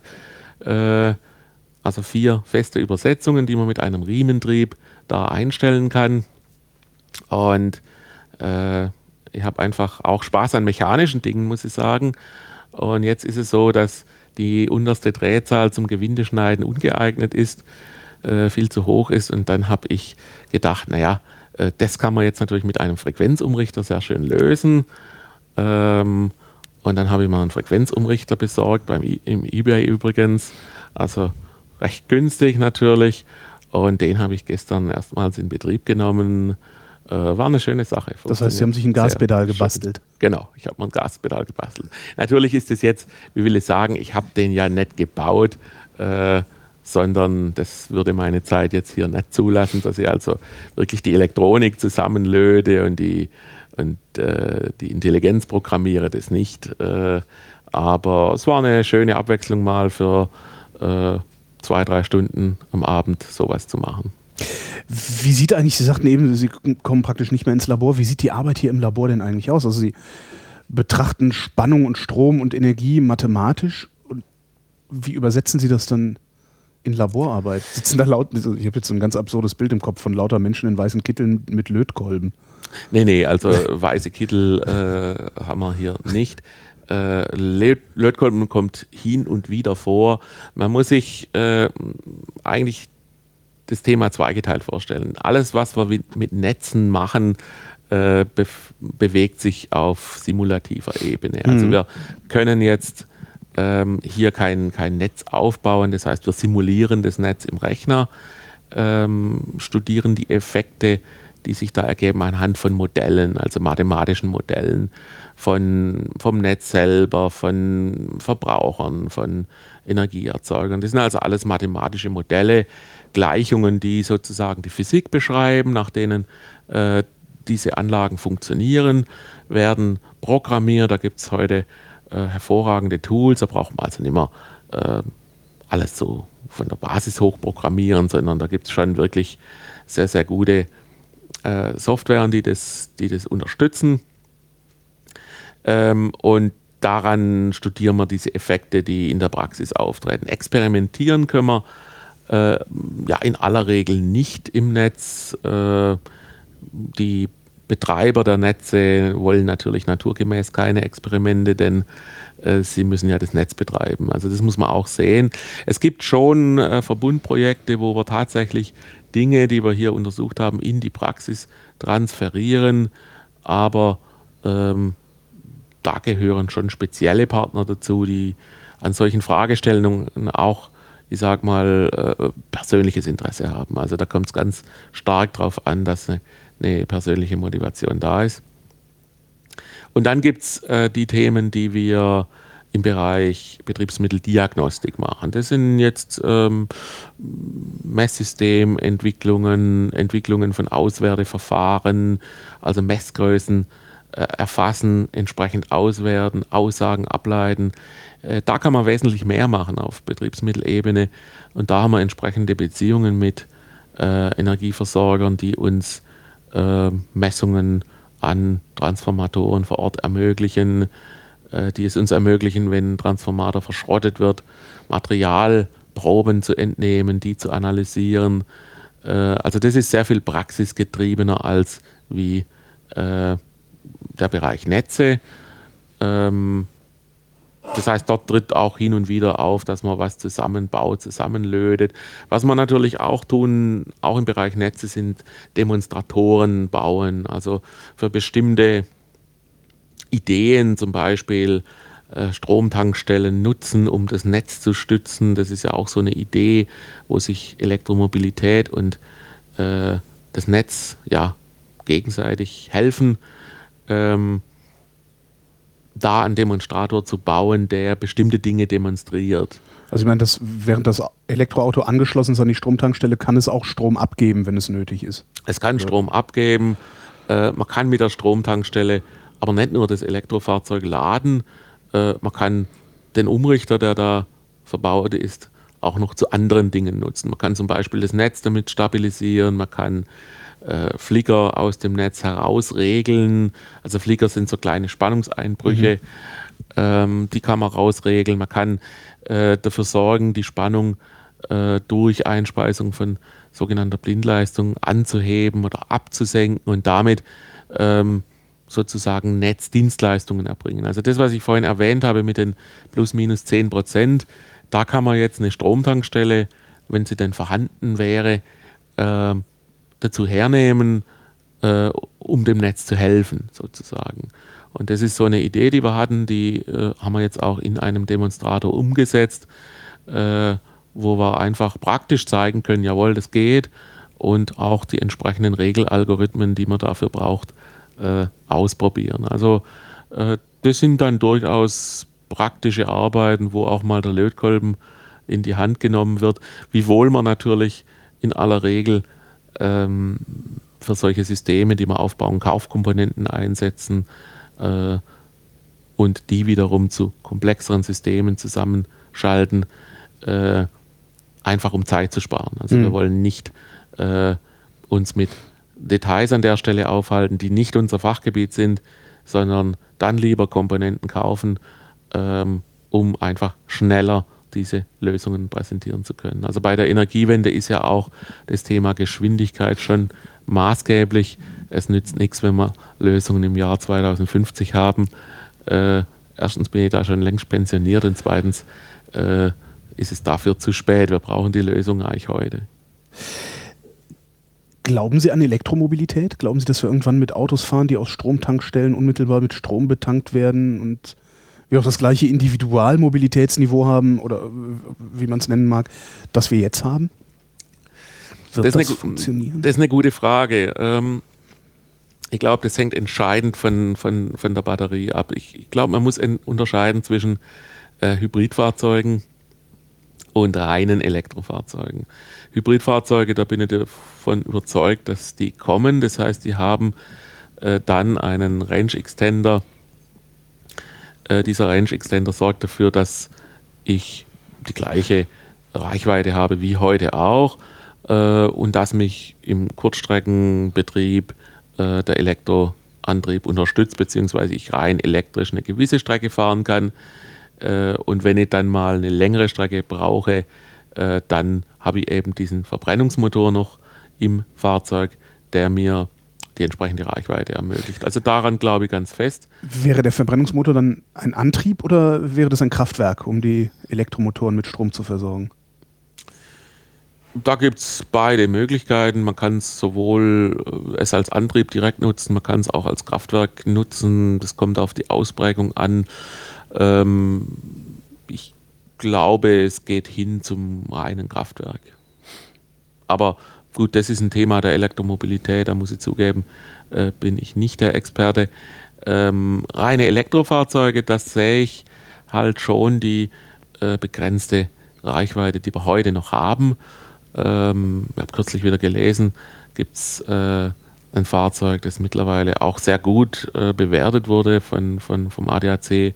Also 4 feste Übersetzungen, die man mit einem Riementrieb da einstellen kann. Und ich habe einfach auch Spaß an mechanischen Dingen, muss ich sagen. Und jetzt ist es so, dass die unterste Drehzahl zum Gewindeschneiden ungeeignet ist, viel zu hoch ist. Und dann habe ich gedacht, naja, das kann man jetzt natürlich mit einem Frequenzumrichter sehr schön lösen. Und dann habe ich mal einen Frequenzumrichter besorgt, im eBay übrigens. Also recht günstig natürlich. Und den habe ich gestern erstmals in Betrieb genommen. War eine schöne Sache. Das heißt, Sie haben sich ein Gaspedal gebastelt. Genau, ich habe mir ein Gaspedal gebastelt. Natürlich ist es jetzt, wie will ich sagen, ich habe den ja nicht gebaut, sondern das würde meine Zeit jetzt hier nicht zulassen, dass ich also wirklich die Elektronik zusammenlöte und die Intelligenz programmiere, das nicht. Aber es war eine schöne Abwechslung mal für 2-3 Stunden am Abend sowas zu machen. Wie sieht eigentlich, Sie sagten eben, Sie kommen praktisch nicht mehr ins Labor. Wie sieht die Arbeit hier im Labor denn eigentlich aus? Also Sie betrachten Spannung und Strom und Energie mathematisch. Und wie übersetzen Sie das dann in Laborarbeit? Sitzen da ich habe jetzt so ein ganz absurdes Bild im Kopf von lauter Menschen in weißen Kitteln mit Lötkolben. Nee, also weiße Kittel haben wir hier nicht. Lötkolben kommt hin und wieder vor. Man muss sich eigentlich das Thema zweigeteilt vorstellen. Alles, was wir mit Netzen machen, bewegt sich auf simulativer Ebene. Also wir können jetzt hier kein Netz aufbauen. Das heißt, wir simulieren das Netz im Rechner, studieren die Effekte, die sich da ergeben anhand von Modellen, also mathematischen Modellen vom Netz selber, von Verbrauchern, von Energieerzeugern. Das sind also alles mathematische Modelle, Gleichungen, die sozusagen die Physik beschreiben, nach denen diese Anlagen funktionieren, werden programmiert. Da gibt es heute hervorragende Tools, da braucht man also nicht mehr alles so von der Basis hoch programmieren, sondern da gibt es schon wirklich sehr, sehr gute Softwaren, die das unterstützen. Und daran studieren wir diese Effekte, die in der Praxis auftreten. Experimentieren können wir ja in aller Regel nicht im Netz. Die Betreiber der Netze wollen natürlich naturgemäß keine Experimente, denn sie müssen ja das Netz betreiben. Also das muss man auch sehen. Es gibt schon Verbundprojekte, wo wir tatsächlich Dinge, die wir hier untersucht haben, in die Praxis transferieren, aber da gehören schon spezielle Partner dazu, die an solchen Fragestellungen auch, ich sag mal, persönliches Interesse haben. Also da kommt es ganz stark darauf an, dass eine persönliche Motivation da ist. Und dann gibt es die Themen, die wir im Bereich Betriebsmitteldiagnostik machen. Das sind jetzt Messsystementwicklungen, Entwicklungen von Auswerteverfahren, also Messgrößen erfassen, entsprechend auswerten, Aussagen ableiten. Da kann man wesentlich mehr machen auf Betriebsmittelebene. Und da haben wir entsprechende Beziehungen mit Energieversorgern, die uns Messungen an Transformatoren vor Ort ermöglichen, die es uns ermöglichen, wenn ein Transformator verschrottet wird, Materialproben zu entnehmen, die zu analysieren. Also das ist sehr viel praxisgetriebener als wie der Bereich Netze. Das heißt, dort tritt auch hin und wieder auf, dass man was zusammenbaut, zusammenlötet. Was wir natürlich auch tun, auch im Bereich Netze, sind Demonstratoren bauen. Also für bestimmte Ideen, zum Beispiel Stromtankstellen nutzen, um das Netz zu stützen. Das ist ja auch so eine Idee, wo sich Elektromobilität und das Netz ja gegenseitig helfen. Da einen Demonstrator zu bauen, der bestimmte Dinge demonstriert. Also ich meine, während das Elektroauto angeschlossen ist an die Stromtankstelle, kann es auch Strom abgeben, wenn es nötig ist. Es kann Strom abgeben. Man kann mit der Stromtankstelle aber nicht nur das Elektrofahrzeug laden. Man kann den Umrichter, der da verbaut ist, auch noch zu anderen Dingen nutzen. Man kann zum Beispiel das Netz damit stabilisieren. Man kann Flicker aus dem Netz herausregeln. Also Flicker sind so kleine Spannungseinbrüche, die kann man rausregeln. Man kann dafür sorgen, die Spannung durch Einspeisung von sogenannter Blindleistung anzuheben oder abzusenken und damit sozusagen Netzdienstleistungen erbringen. Also das, was ich vorhin erwähnt habe mit den plus minus 10%, da kann man jetzt eine Stromtankstelle, wenn sie denn vorhanden wäre, dazu hernehmen, um dem Netz zu helfen, sozusagen. Und das ist so eine Idee, die wir hatten, die haben wir jetzt auch in einem Demonstrator umgesetzt, wo wir einfach praktisch zeigen können, jawohl, das geht, und auch die entsprechenden Regelalgorithmen, die man dafür braucht, ausprobieren. Also das sind dann durchaus praktische Arbeiten, wo auch mal der Lötkolben in die Hand genommen wird, wiewohl man natürlich in aller Regel für solche Systeme, die man aufbauen, Kaufkomponenten einsetzen und die wiederum zu komplexeren Systemen zusammenschalten, einfach um Zeit zu sparen. Also wir wollen nicht uns mit Details an der Stelle aufhalten, die nicht unser Fachgebiet sind, sondern dann lieber Komponenten kaufen, um einfach schneller diese Lösungen präsentieren zu können. Also bei der Energiewende ist ja auch das Thema Geschwindigkeit schon maßgeblich. Es nützt nichts, wenn wir Lösungen im Jahr 2050 haben. Erstens bin ich da schon längst pensioniert und zweitens ist es dafür zu spät. Wir brauchen die Lösung eigentlich heute. Glauben Sie an Elektromobilität? Glauben Sie, dass wir irgendwann mit Autos fahren, die aus Stromtankstellen unmittelbar mit Strom betankt werden und wir auch das gleiche Individualmobilitätsniveau haben oder wie man es nennen mag, das wir jetzt haben? Wird das funktionieren? Das ist eine gute Frage. Ich glaube, das hängt entscheidend von der Batterie ab. Ich glaube, man muss unterscheiden zwischen Hybridfahrzeugen und reinen Elektrofahrzeugen. Hybridfahrzeuge, da bin ich davon überzeugt, dass die kommen. Das heißt, die haben dann einen Range Extender. Dieser Range Extender sorgt dafür, dass ich die gleiche Reichweite habe wie heute auch und dass mich im Kurzstreckenbetrieb der Elektroantrieb unterstützt, beziehungsweise ich rein elektrisch eine gewisse Strecke fahren kann. Und wenn ich dann mal eine längere Strecke brauche, dann habe ich eben diesen Verbrennungsmotor noch im Fahrzeug, der mir die entsprechende Reichweite ermöglicht. Also daran glaube ich ganz fest. Wäre der Verbrennungsmotor dann ein Antrieb oder wäre das ein Kraftwerk, um die Elektromotoren mit Strom zu versorgen? Da gibt es beide Möglichkeiten. Man kann es sowohl es als Antrieb direkt nutzen, man kann es auch als Kraftwerk nutzen. Das kommt auf die Ausprägung an. Ich glaube, es geht hin zum reinen Kraftwerk. Aber gut, das ist ein Thema der Elektromobilität, da muss ich zugeben, bin ich nicht der Experte. Reine Elektrofahrzeuge, das sehe ich halt schon die begrenzte Reichweite, die wir heute noch haben. Ich habe kürzlich wieder gelesen, gibt es ein Fahrzeug, das mittlerweile auch sehr gut bewertet wurde vom ADAC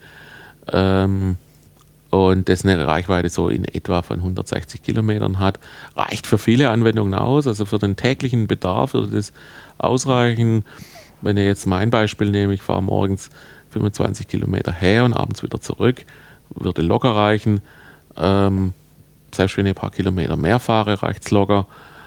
und das eine Reichweite so in etwa von 160 Kilometern hat. Reicht für viele Anwendungen aus, also für den täglichen Bedarf würde das ausreichen. Wenn ich jetzt mein Beispiel nehme, ich fahre morgens 25 Kilometer her und abends wieder zurück, würde locker reichen. Selbst wenn ich ein paar Kilometer mehr fahre, reicht es locker.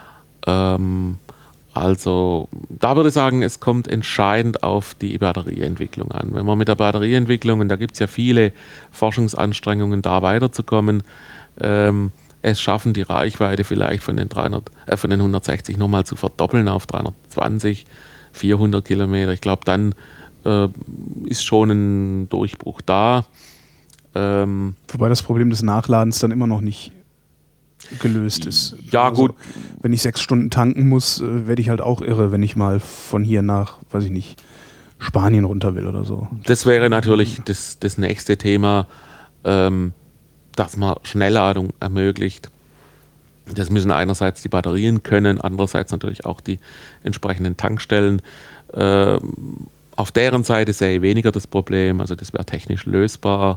Also da würde ich sagen, es kommt entscheidend auf die Batterieentwicklung an. Wenn man mit der Batterieentwicklung, und da gibt es ja viele Forschungsanstrengungen, da weiterzukommen, es schaffen, die Reichweite vielleicht von den 160 nochmal zu verdoppeln auf 320, 400 Kilometer. Ich glaube, dann ist schon ein Durchbruch da. Wobei das Problem des Nachladens dann immer noch nicht gelöst ist. Ja, also, gut. Wenn ich 6 Stunden tanken muss, werde ich halt auch irre, wenn ich mal von hier nach, weiß ich nicht, Spanien runter will oder so. Das wäre natürlich das nächste Thema, dass man Schnellladung ermöglicht. Das müssen einerseits die Batterien können, andererseits natürlich auch die entsprechenden Tankstellen. Auf deren Seite sehe ich weniger das Problem, also das wäre technisch lösbar.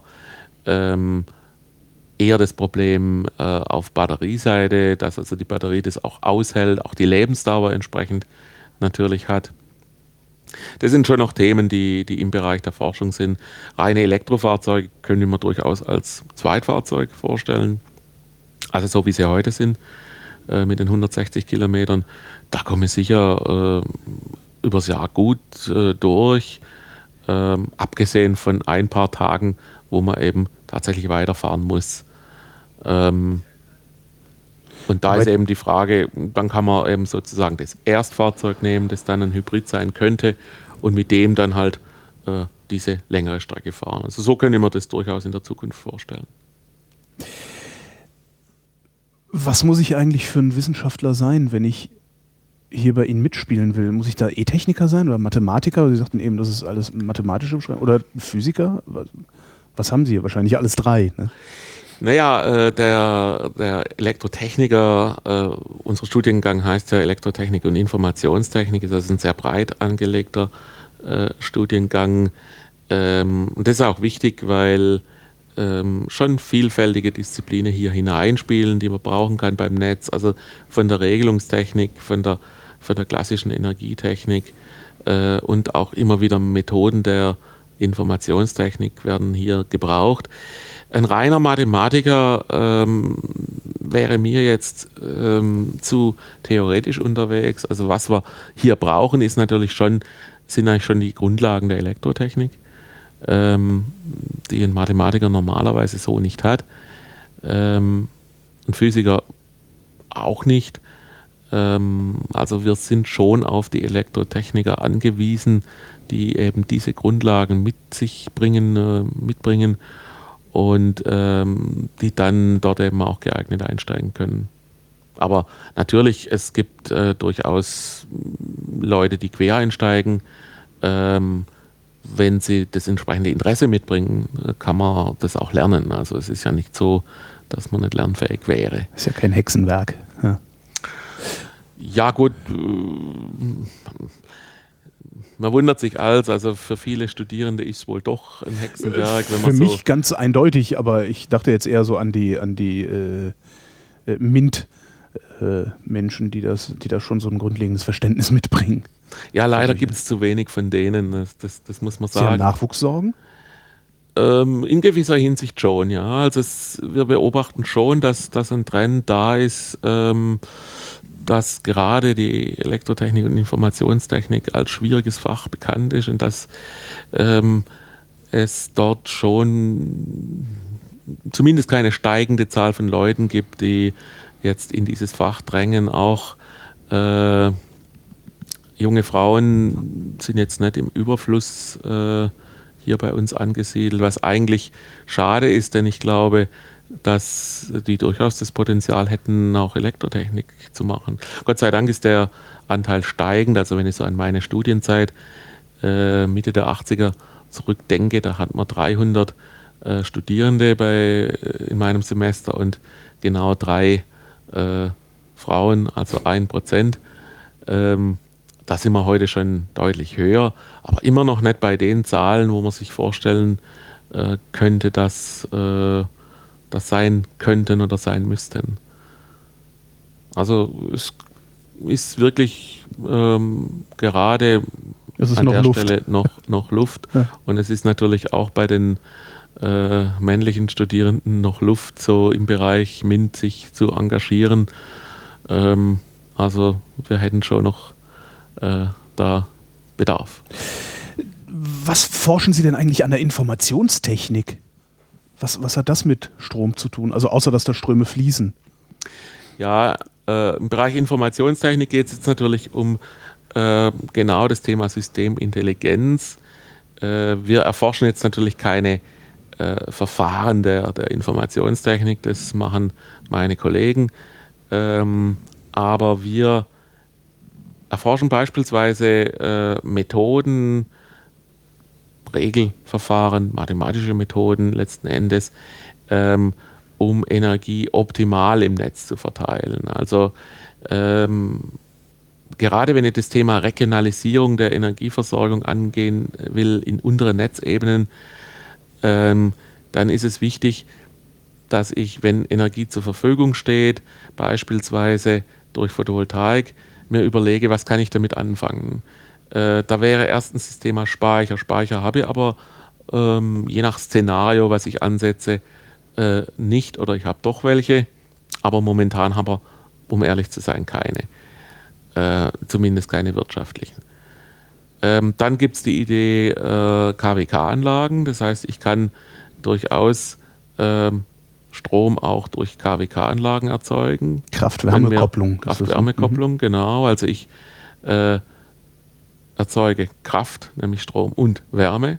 Eher das Problem auf Batterieseite, dass also die Batterie das auch aushält, auch die Lebensdauer entsprechend natürlich hat. Das sind schon noch Themen, die im Bereich der Forschung sind. Reine Elektrofahrzeuge können wir durchaus als Zweitfahrzeug vorstellen. Also so wie sie heute sind, mit den 160 Kilometern. Da komme ich sicher übers Jahr gut durch. Abgesehen von ein paar Tagen, wo man eben tatsächlich weiterfahren muss. Und da ist eben die Frage, dann kann man eben sozusagen das Erstfahrzeug nehmen, das dann ein Hybrid sein könnte und mit dem dann halt diese längere Strecke fahren. Also so können wir das durchaus in der Zukunft vorstellen. Was muss ich eigentlich für ein Wissenschaftler sein, wenn ich hier bei Ihnen mitspielen will? Muss ich da E-Techniker sein oder Mathematiker? Sie sagten eben, das ist alles mathematische Beschreibung. Oder Physiker? Was haben Sie hier? Wahrscheinlich alles 3, ne? Naja, der Elektrotechniker, unser Studiengang heißt ja Elektrotechnik und Informationstechnik, das ist ein sehr breit angelegter Studiengang. Und das ist auch wichtig, weil schon vielfältige Disziplinen hier hineinspielen, die man brauchen kann beim Netz, also von der Regelungstechnik, von der klassischen Energietechnik und auch immer wieder Methoden der Informationstechnik werden hier gebraucht. Ein reiner Mathematiker wäre mir jetzt zu theoretisch unterwegs. Also was wir hier brauchen, sind eigentlich schon die Grundlagen der Elektrotechnik, die ein Mathematiker normalerweise so nicht hat. Ein Physiker auch nicht. Also wir sind schon auf die Elektrotechniker angewiesen, die eben diese Grundlagen mitbringen und die dann dort eben auch geeignet einsteigen können. Aber natürlich, es gibt durchaus Leute, die quer einsteigen. Wenn sie das entsprechende Interesse mitbringen, kann man das auch lernen. Also es ist ja nicht so, dass man nicht lernfähig wäre. Ist ja kein Hexenwerk. Ja. Ja gut, man wundert sich also für viele Studierende ist es wohl doch ein Hexenwerk. Wenn man Für mich ganz eindeutig, aber ich dachte jetzt eher so an die MINT-Menschen, die da schon so ein grundlegendes Verständnis mitbringen. Ja, leider gibt es zu wenig von denen, das muss man Sie haben sagen. Nachwuchssorgen? In gewisser Hinsicht schon, ja. Also wir beobachten schon, dass ein Trend da ist, dass gerade die Elektrotechnik und Informationstechnik als schwieriges Fach bekannt ist und dass es dort schon zumindest keine steigende Zahl von Leuten gibt, die jetzt in dieses Fach drängen. Auch junge Frauen sind jetzt nicht im Überfluss hier bei uns angesiedelt, was eigentlich schade ist, denn ich glaube, dass die durchaus das Potenzial hätten, auch Elektrotechnik zu machen. Gott sei Dank ist der Anteil steigend. Also wenn ich so an meine Studienzeit Mitte der 80er zurückdenke, da hat man 300 Studierende in meinem Semester und genau 3 Frauen, also 1%. Da sind wir heute schon deutlich höher, aber immer noch nicht bei den Zahlen, wo man sich vorstellen könnte, dass das sein könnten oder sein müssten. Also es ist wirklich gerade an der Stelle noch Luft. Ja. Und es ist natürlich auch bei den männlichen Studierenden noch Luft, so im Bereich MINT sich zu engagieren. Also wir hätten schon noch da Bedarf. Was forschen Sie denn eigentlich an der Informationstechnik? Was hat das mit Strom zu tun? Also außer, dass da Ströme fließen. Ja, im Bereich Informationstechnik geht es jetzt natürlich um genau das Thema Systemintelligenz. Wir erforschen jetzt natürlich keine Verfahren der Informationstechnik, das machen meine Kollegen. Aber wir erforschen beispielsweise Methoden, Regelverfahren, mathematische Methoden letzten Endes, um Energie optimal im Netz zu verteilen. Also gerade wenn ich das Thema Regionalisierung der Energieversorgung angehen will in unteren Netzebenen, dann ist es wichtig, dass ich, wenn Energie zur Verfügung steht, beispielsweise durch Photovoltaik, mir überlege, was kann ich damit anfangen. Da wäre erstens das Thema Speicher. Speicher habe ich aber je nach Szenario, was ich ansetze, nicht oder ich habe doch welche, aber momentan habe ich, um ehrlich zu sein, keine. Zumindest keine wirtschaftlichen. Dann gibt es die Idee KWK-Anlagen, das heißt, ich kann durchaus Strom auch durch KWK-Anlagen erzeugen. Kraft-Wärme-Kopplung. Kraft-Wärme-Kopplung, genau. Also ich erzeuge Kraft, nämlich Strom und Wärme.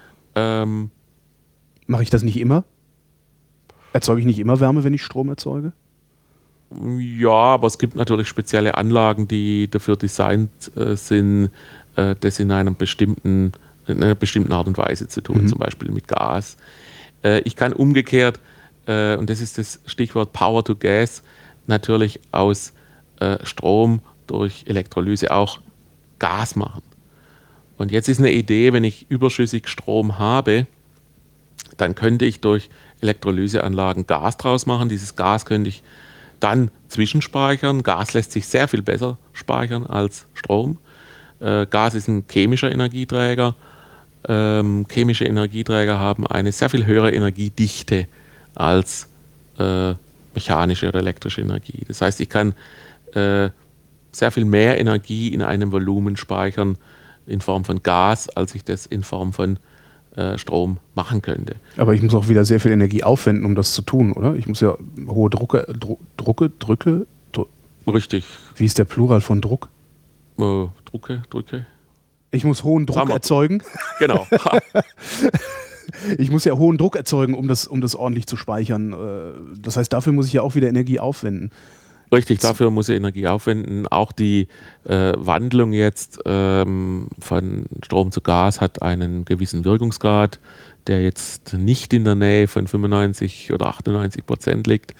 Mache ich das nicht immer? Erzeuge ich nicht immer Wärme, wenn ich Strom erzeuge? Ja, aber es gibt natürlich spezielle Anlagen, die dafür designt sind, das in einer bestimmten Art und Weise zu tun, zum Beispiel mit Gas. Ich kann umgekehrt, und das ist das Stichwort Power to Gas, natürlich aus Strom durch Elektrolyse auch Gas machen. Und jetzt ist eine Idee, wenn ich überschüssig Strom habe, dann könnte ich durch Elektrolyseanlagen Gas draus machen. Dieses Gas könnte ich dann zwischenspeichern. Gas lässt sich sehr viel besser speichern als Strom. Gas ist ein chemischer Energieträger. Chemische Energieträger haben eine sehr viel höhere Energiedichte als mechanische oder elektrische Energie. Das heißt, ich kann sehr viel mehr Energie in einem Volumen speichern in Form von Gas, als ich das in Form von Strom machen könnte. Aber ich muss auch wieder sehr viel Energie aufwenden, um das zu tun, oder? Ich muss ja hohe Drücke Richtig. Wie ist der Plural von Druck? Drücke. Ich muss hohen Druck erzeugen. Genau. Ich muss ja hohen Druck erzeugen, um das ordentlich zu speichern. Das heißt, dafür muss ich ja auch wieder Energie aufwenden. Richtig, dafür muss ich Energie aufwenden. Auch die Wandlung jetzt von Strom zu Gas hat einen gewissen Wirkungsgrad, der jetzt nicht in der Nähe von 95 oder 98% liegt.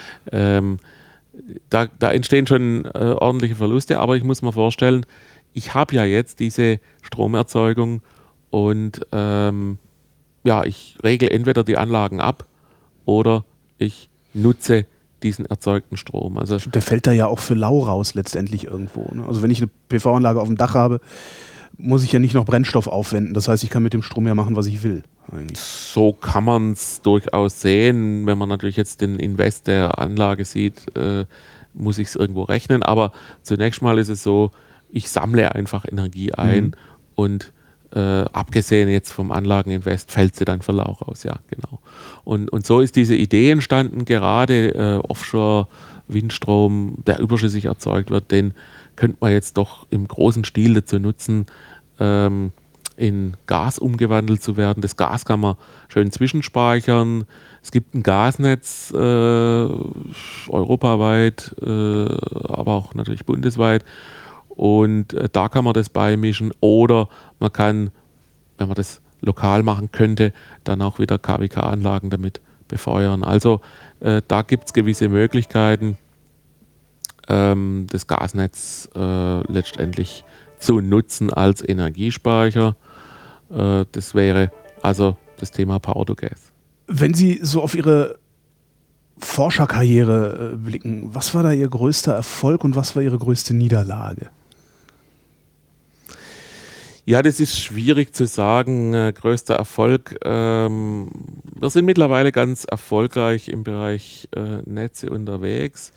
Da entstehen schon ordentliche Verluste, aber ich muss mir vorstellen, ich habe ja jetzt diese Stromerzeugung und ich regle entweder die Anlagen ab oder ich nutze diesen erzeugten Strom. Also der fällt da ja auch für lau raus letztendlich irgendwo. Ne? Also wenn ich eine PV-Anlage auf dem Dach habe, muss ich ja nicht noch Brennstoff aufwenden. Das heißt, ich kann mit dem Strom ja machen, was ich will. Eigentlich. So kann man es durchaus sehen. Wenn man natürlich jetzt den Invest der Anlage sieht, muss ich es irgendwo rechnen. Aber zunächst mal ist es so, ich sammle einfach Energie ein und abgesehen jetzt vom Anlageninvest fällt sie dann für lau raus. Ja, genau. Und so ist diese Idee entstanden, gerade Offshore-Windstrom, der überschüssig erzeugt wird, den könnte man jetzt doch im großen Stil dazu nutzen, in Gas umgewandelt zu werden. Das Gas kann man schön zwischenspeichern. Es gibt ein Gasnetz europaweit, aber auch natürlich bundesweit. Und da kann man das beimischen. Oder man kann, wenn man das lokal machen könnte, dann auch wieder KWK-Anlagen damit befeuern. Also da gibt es gewisse Möglichkeiten, das Gasnetz letztendlich zu nutzen als Energiespeicher. Das wäre also das Thema Power to Gas. Wenn Sie so auf Ihre Forscherkarriere blicken, was war da Ihr größter Erfolg und was war Ihre größte Niederlage? Ja, das ist schwierig zu sagen. Größter Erfolg. Wir sind mittlerweile ganz erfolgreich im Bereich Netze unterwegs.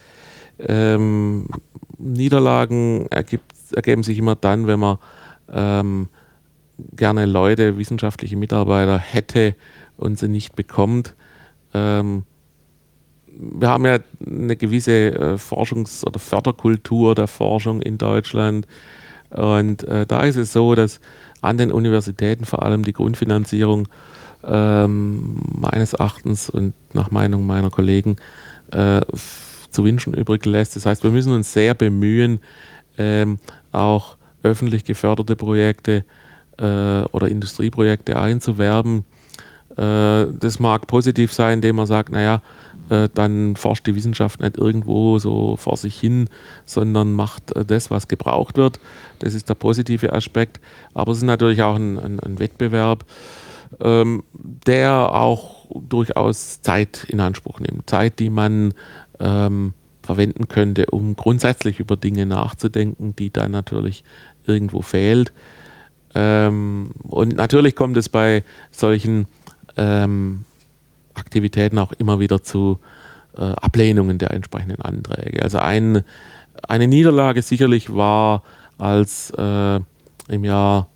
Niederlagen ergeben sich immer dann, wenn man gerne Leute, wissenschaftliche Mitarbeiter hätte und sie nicht bekommt. Wir haben ja eine gewisse Forschungs- oder Förderkultur der Forschung in Deutschland. Und da ist es so, dass an den Universitäten vor allem die Grundfinanzierung meines Erachtens und nach Meinung meiner Kollegen zu wünschen übrig lässt. Das heißt, wir müssen uns sehr bemühen, auch öffentlich geförderte Projekte oder Industrieprojekte einzuwerben. Das mag positiv sein, indem man sagt, naja, dann forscht die Wissenschaft nicht irgendwo so vor sich hin, sondern macht das, was gebraucht wird. Das ist der positive Aspekt. Aber es ist natürlich auch ein Wettbewerb, der auch durchaus Zeit in Anspruch nimmt. Zeit, die man verwenden könnte, um grundsätzlich über Dinge nachzudenken, die dann natürlich irgendwo fehlt. Und natürlich kommt es bei solchen Aktivitäten auch immer wieder zu Ablehnungen der entsprechenden Anträge. Also eine Niederlage sicherlich war, als im Jahr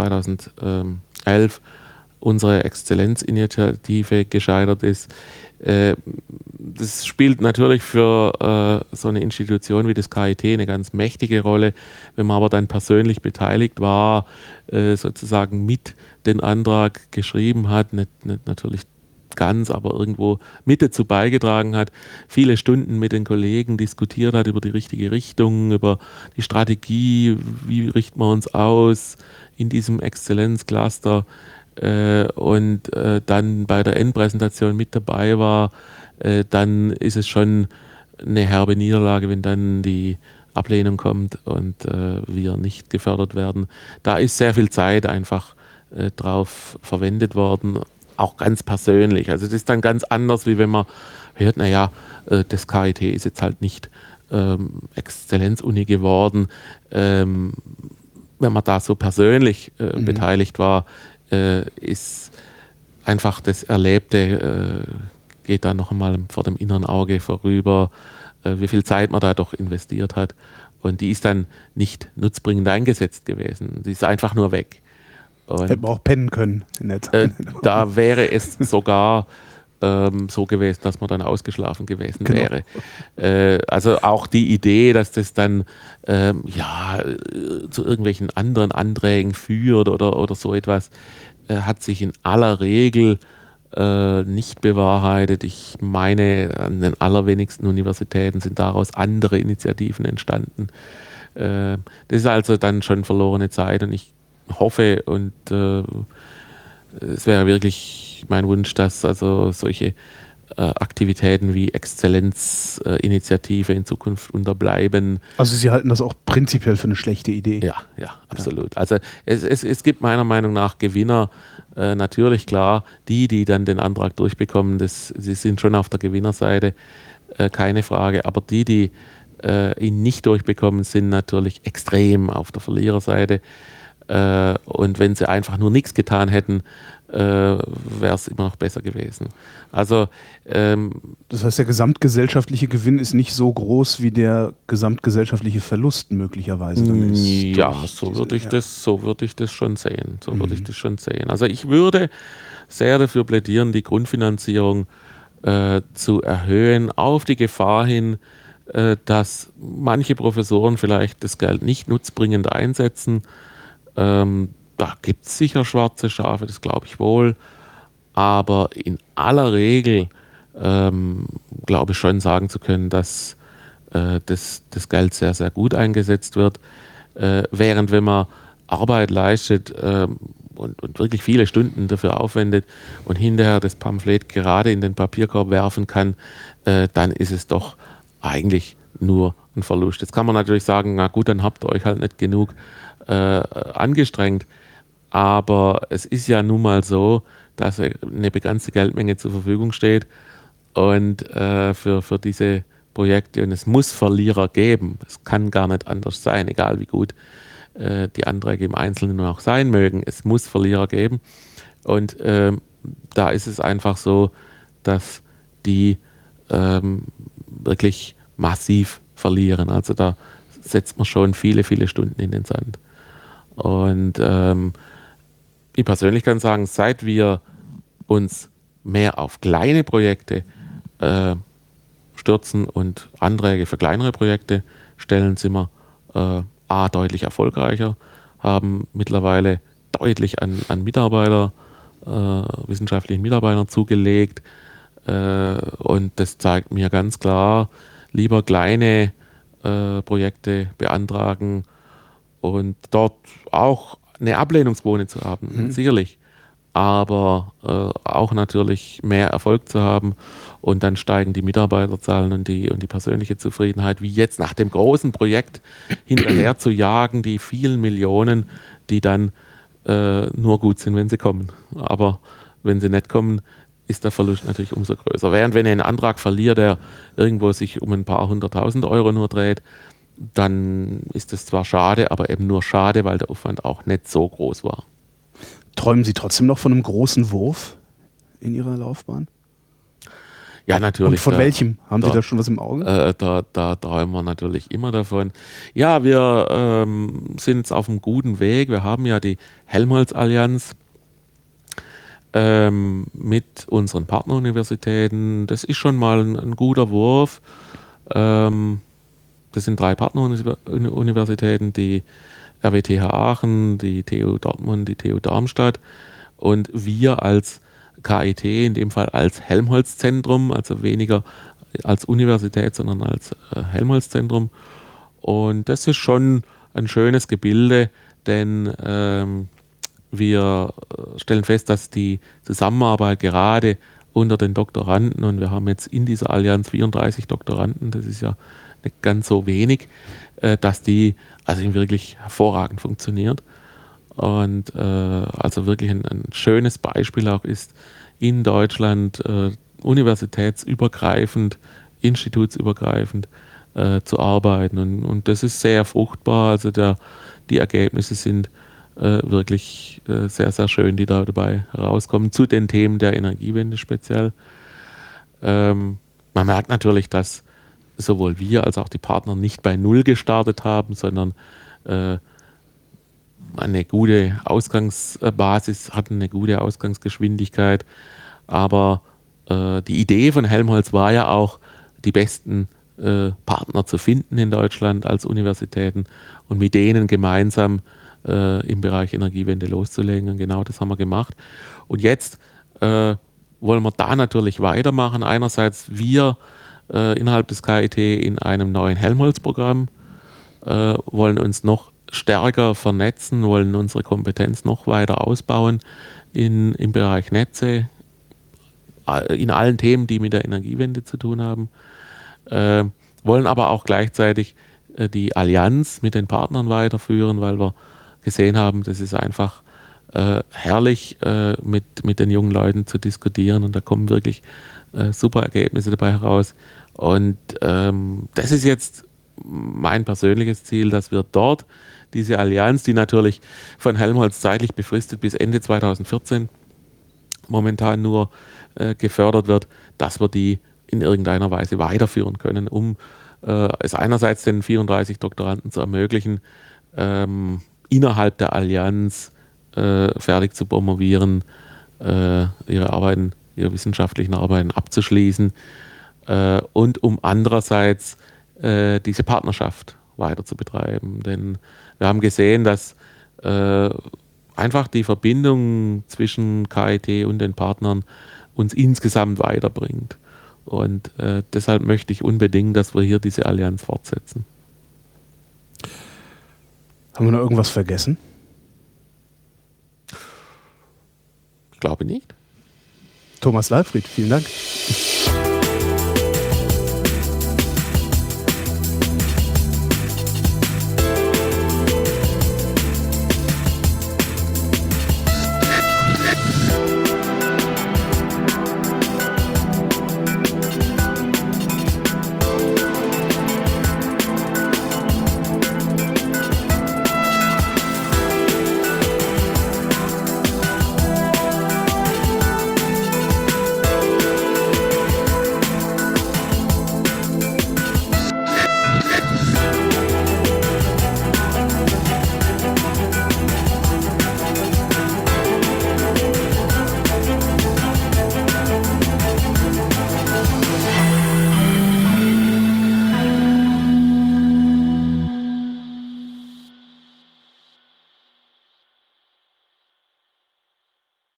2011 unsere Exzellenzinitiative gescheitert ist. Das spielt natürlich für so eine Institution wie das KIT eine ganz mächtige Rolle. Wenn man aber dann persönlich beteiligt war, sozusagen mit den Antrag geschrieben hat, nicht natürlich ganz, aber irgendwo mit dazu beigetragen hat, viele Stunden mit den Kollegen diskutiert hat über die richtige Richtung, über die Strategie, wie richten wir uns aus in diesem Exzellenzcluster, und dann bei der Endpräsentation mit dabei war, dann ist es schon eine herbe Niederlage, wenn dann die Ablehnung kommt und wir nicht gefördert werden. Da ist sehr viel Zeit einfach drauf verwendet worden, auch ganz persönlich. Also das ist dann ganz anders, wie wenn man hört, naja, das KIT ist jetzt halt nicht Exzellenzuni geworden. Wenn man da so persönlich beteiligt war, ist einfach das Erlebte, geht da noch einmal vor dem inneren Auge vorüber, wie viel Zeit man da doch investiert hat. Und die ist dann nicht nutzbringend eingesetzt gewesen. Die ist einfach nur weg. Und hätten wir auch pennen können in der Zeit. da wäre es sogar so gewesen, dass man dann ausgeschlafen gewesen wäre. Also auch die Idee, dass das dann zu irgendwelchen anderen Anträgen führt oder so etwas, hat sich in aller Regel nicht bewahrheitet. Ich meine, an den allerwenigsten Universitäten sind daraus andere Initiativen entstanden. Das ist also dann schon verlorene Zeit und ich hoffe und es wäre wirklich mein Wunsch, dass also solche Aktivitäten wie Exzellenzinitiative in Zukunft unterbleiben. Also Sie halten das auch prinzipiell für eine schlechte Idee? Ja, absolut. Also es gibt meiner Meinung nach Gewinner, natürlich klar, die dann den Antrag durchbekommen, sie sind schon auf der Gewinnerseite, keine Frage, aber die ihn nicht durchbekommen, sind natürlich extrem auf der Verliererseite. Und wenn sie einfach nur nichts getan hätten, wäre es immer noch besser gewesen. Also das heißt, der gesamtgesellschaftliche Gewinn ist nicht so groß, wie der gesamtgesellschaftliche Verlust möglicherweise dann ist. Ja, so würde ich das schon sehen. Also ich würde sehr dafür plädieren, die Grundfinanzierung zu erhöhen, auf die Gefahr hin, dass manche Professoren vielleicht das Geld nicht nutzbringend einsetzen. Da gibt es sicher schwarze Schafe, das glaube ich wohl. Aber in aller Regel glaube ich schon sagen zu können, dass das Geld sehr, sehr gut eingesetzt wird. Während wenn man Arbeit leistet und wirklich viele Stunden dafür aufwendet und hinterher das Pamphlet gerade in den Papierkorb werfen kann, dann ist es doch eigentlich nur ein Verlust. Jetzt kann man natürlich sagen, na gut, dann habt ihr euch halt nicht genug angestrengt. Aber es ist ja nun mal so, dass eine begrenzte Geldmenge zur Verfügung steht und für diese Projekte, und es muss Verlierer geben. Es kann gar nicht anders sein, egal wie gut die Anträge im Einzelnen auch sein mögen. Es muss Verlierer geben. Und da ist es einfach so, dass die wirklich massiv verlieren. Also da setzt man schon viele, viele Stunden in den Sand. Und ich persönlich kann sagen, seit wir uns mehr auf kleine Projekte stürzen und Anträge für kleinere Projekte stellen, sind wir deutlich erfolgreicher, haben mittlerweile deutlich an Mitarbeiter, wissenschaftlichen Mitarbeitern zugelegt. Und das zeigt mir ganz klar, lieber kleine Projekte beantragen und dort auch eine Ablehnungsquote zu haben, sicherlich, aber auch natürlich mehr Erfolg zu haben und dann steigen die Mitarbeiterzahlen und die persönliche Zufriedenheit, wie jetzt nach dem großen Projekt hinterher zu jagen, die vielen Millionen, die dann nur gut sind, wenn sie kommen. Aber wenn sie nicht kommen, ist der Verlust natürlich umso größer. Während wenn ihr einen Antrag verliert, der irgendwo sich um ein paar 100.000 Euro nur dreht, dann ist es zwar schade, aber eben nur schade, weil der Aufwand auch nicht so groß war. Träumen Sie trotzdem noch von einem großen Wurf in Ihrer Laufbahn? Ja, natürlich. Und von welchem? Haben Sie da schon was im Auge? Da träumen wir natürlich immer davon. Ja, wir sind jetzt auf einem guten Weg. Wir haben ja die Helmholtz-Allianz mit unseren Partneruniversitäten. Das ist schon mal ein guter Wurf. Das sind 3 Partneruniversitäten, die RWTH Aachen, die TU Dortmund, die TU Darmstadt und wir als KIT, in dem Fall als Helmholtz-Zentrum, also weniger als Universität, sondern als Helmholtz-Zentrum. Und das ist schon ein schönes Gebilde, denn wir stellen fest, dass die Zusammenarbeit gerade unter den Doktoranden, und wir haben jetzt in dieser Allianz 34 Doktoranden, das ist ja nicht ganz so wenig, dass die also wirklich hervorragend funktioniert. Und also wirklich ein schönes Beispiel auch ist, in Deutschland universitätsübergreifend, institutsübergreifend zu arbeiten. Und das ist sehr fruchtbar. Also die Ergebnisse sind wirklich sehr, sehr schön, die da dabei herauskommen, zu den Themen der Energiewende speziell. Man merkt natürlich, dass sowohl wir als auch die Partner nicht bei Null gestartet haben, sondern eine gute Ausgangsbasis hatten, eine gute Ausgangsgeschwindigkeit. Aber die Idee von Helmholtz war ja auch, die besten Partner zu finden in Deutschland als Universitäten und mit denen gemeinsam im Bereich Energiewende loszulegen. Und genau das haben wir gemacht. Und jetzt wollen wir da natürlich weitermachen. Einerseits wir innerhalb des KIT in einem neuen Helmholtz-Programm, wollen uns noch stärker vernetzen, wollen unsere Kompetenz noch weiter ausbauen im Bereich Netze, in allen Themen, die mit der Energiewende zu tun haben, wollen aber auch gleichzeitig die Allianz mit den Partnern weiterführen, weil wir gesehen haben, das ist einfach herrlich, mit den jungen Leuten zu diskutieren und da kommen wirklich super Ergebnisse dabei heraus. Und das ist jetzt mein persönliches Ziel, dass wir dort diese Allianz, die natürlich von Helmholtz zeitlich befristet bis Ende 2014 momentan nur gefördert wird, dass wir die in irgendeiner Weise weiterführen können, um es einerseits den 34 Doktoranden zu ermöglichen, innerhalb der Allianz fertig zu promovieren, ihre wissenschaftlichen Arbeiten abzuschließen und um andererseits diese Partnerschaft weiter zu betreiben. Denn wir haben gesehen, dass einfach die Verbindung zwischen KIT und den Partnern uns insgesamt weiterbringt. Und deshalb möchte ich unbedingt, dass wir hier diese Allianz fortsetzen. Haben wir noch irgendwas vergessen? Ich glaube nicht. Thomas Leibfried, vielen Dank.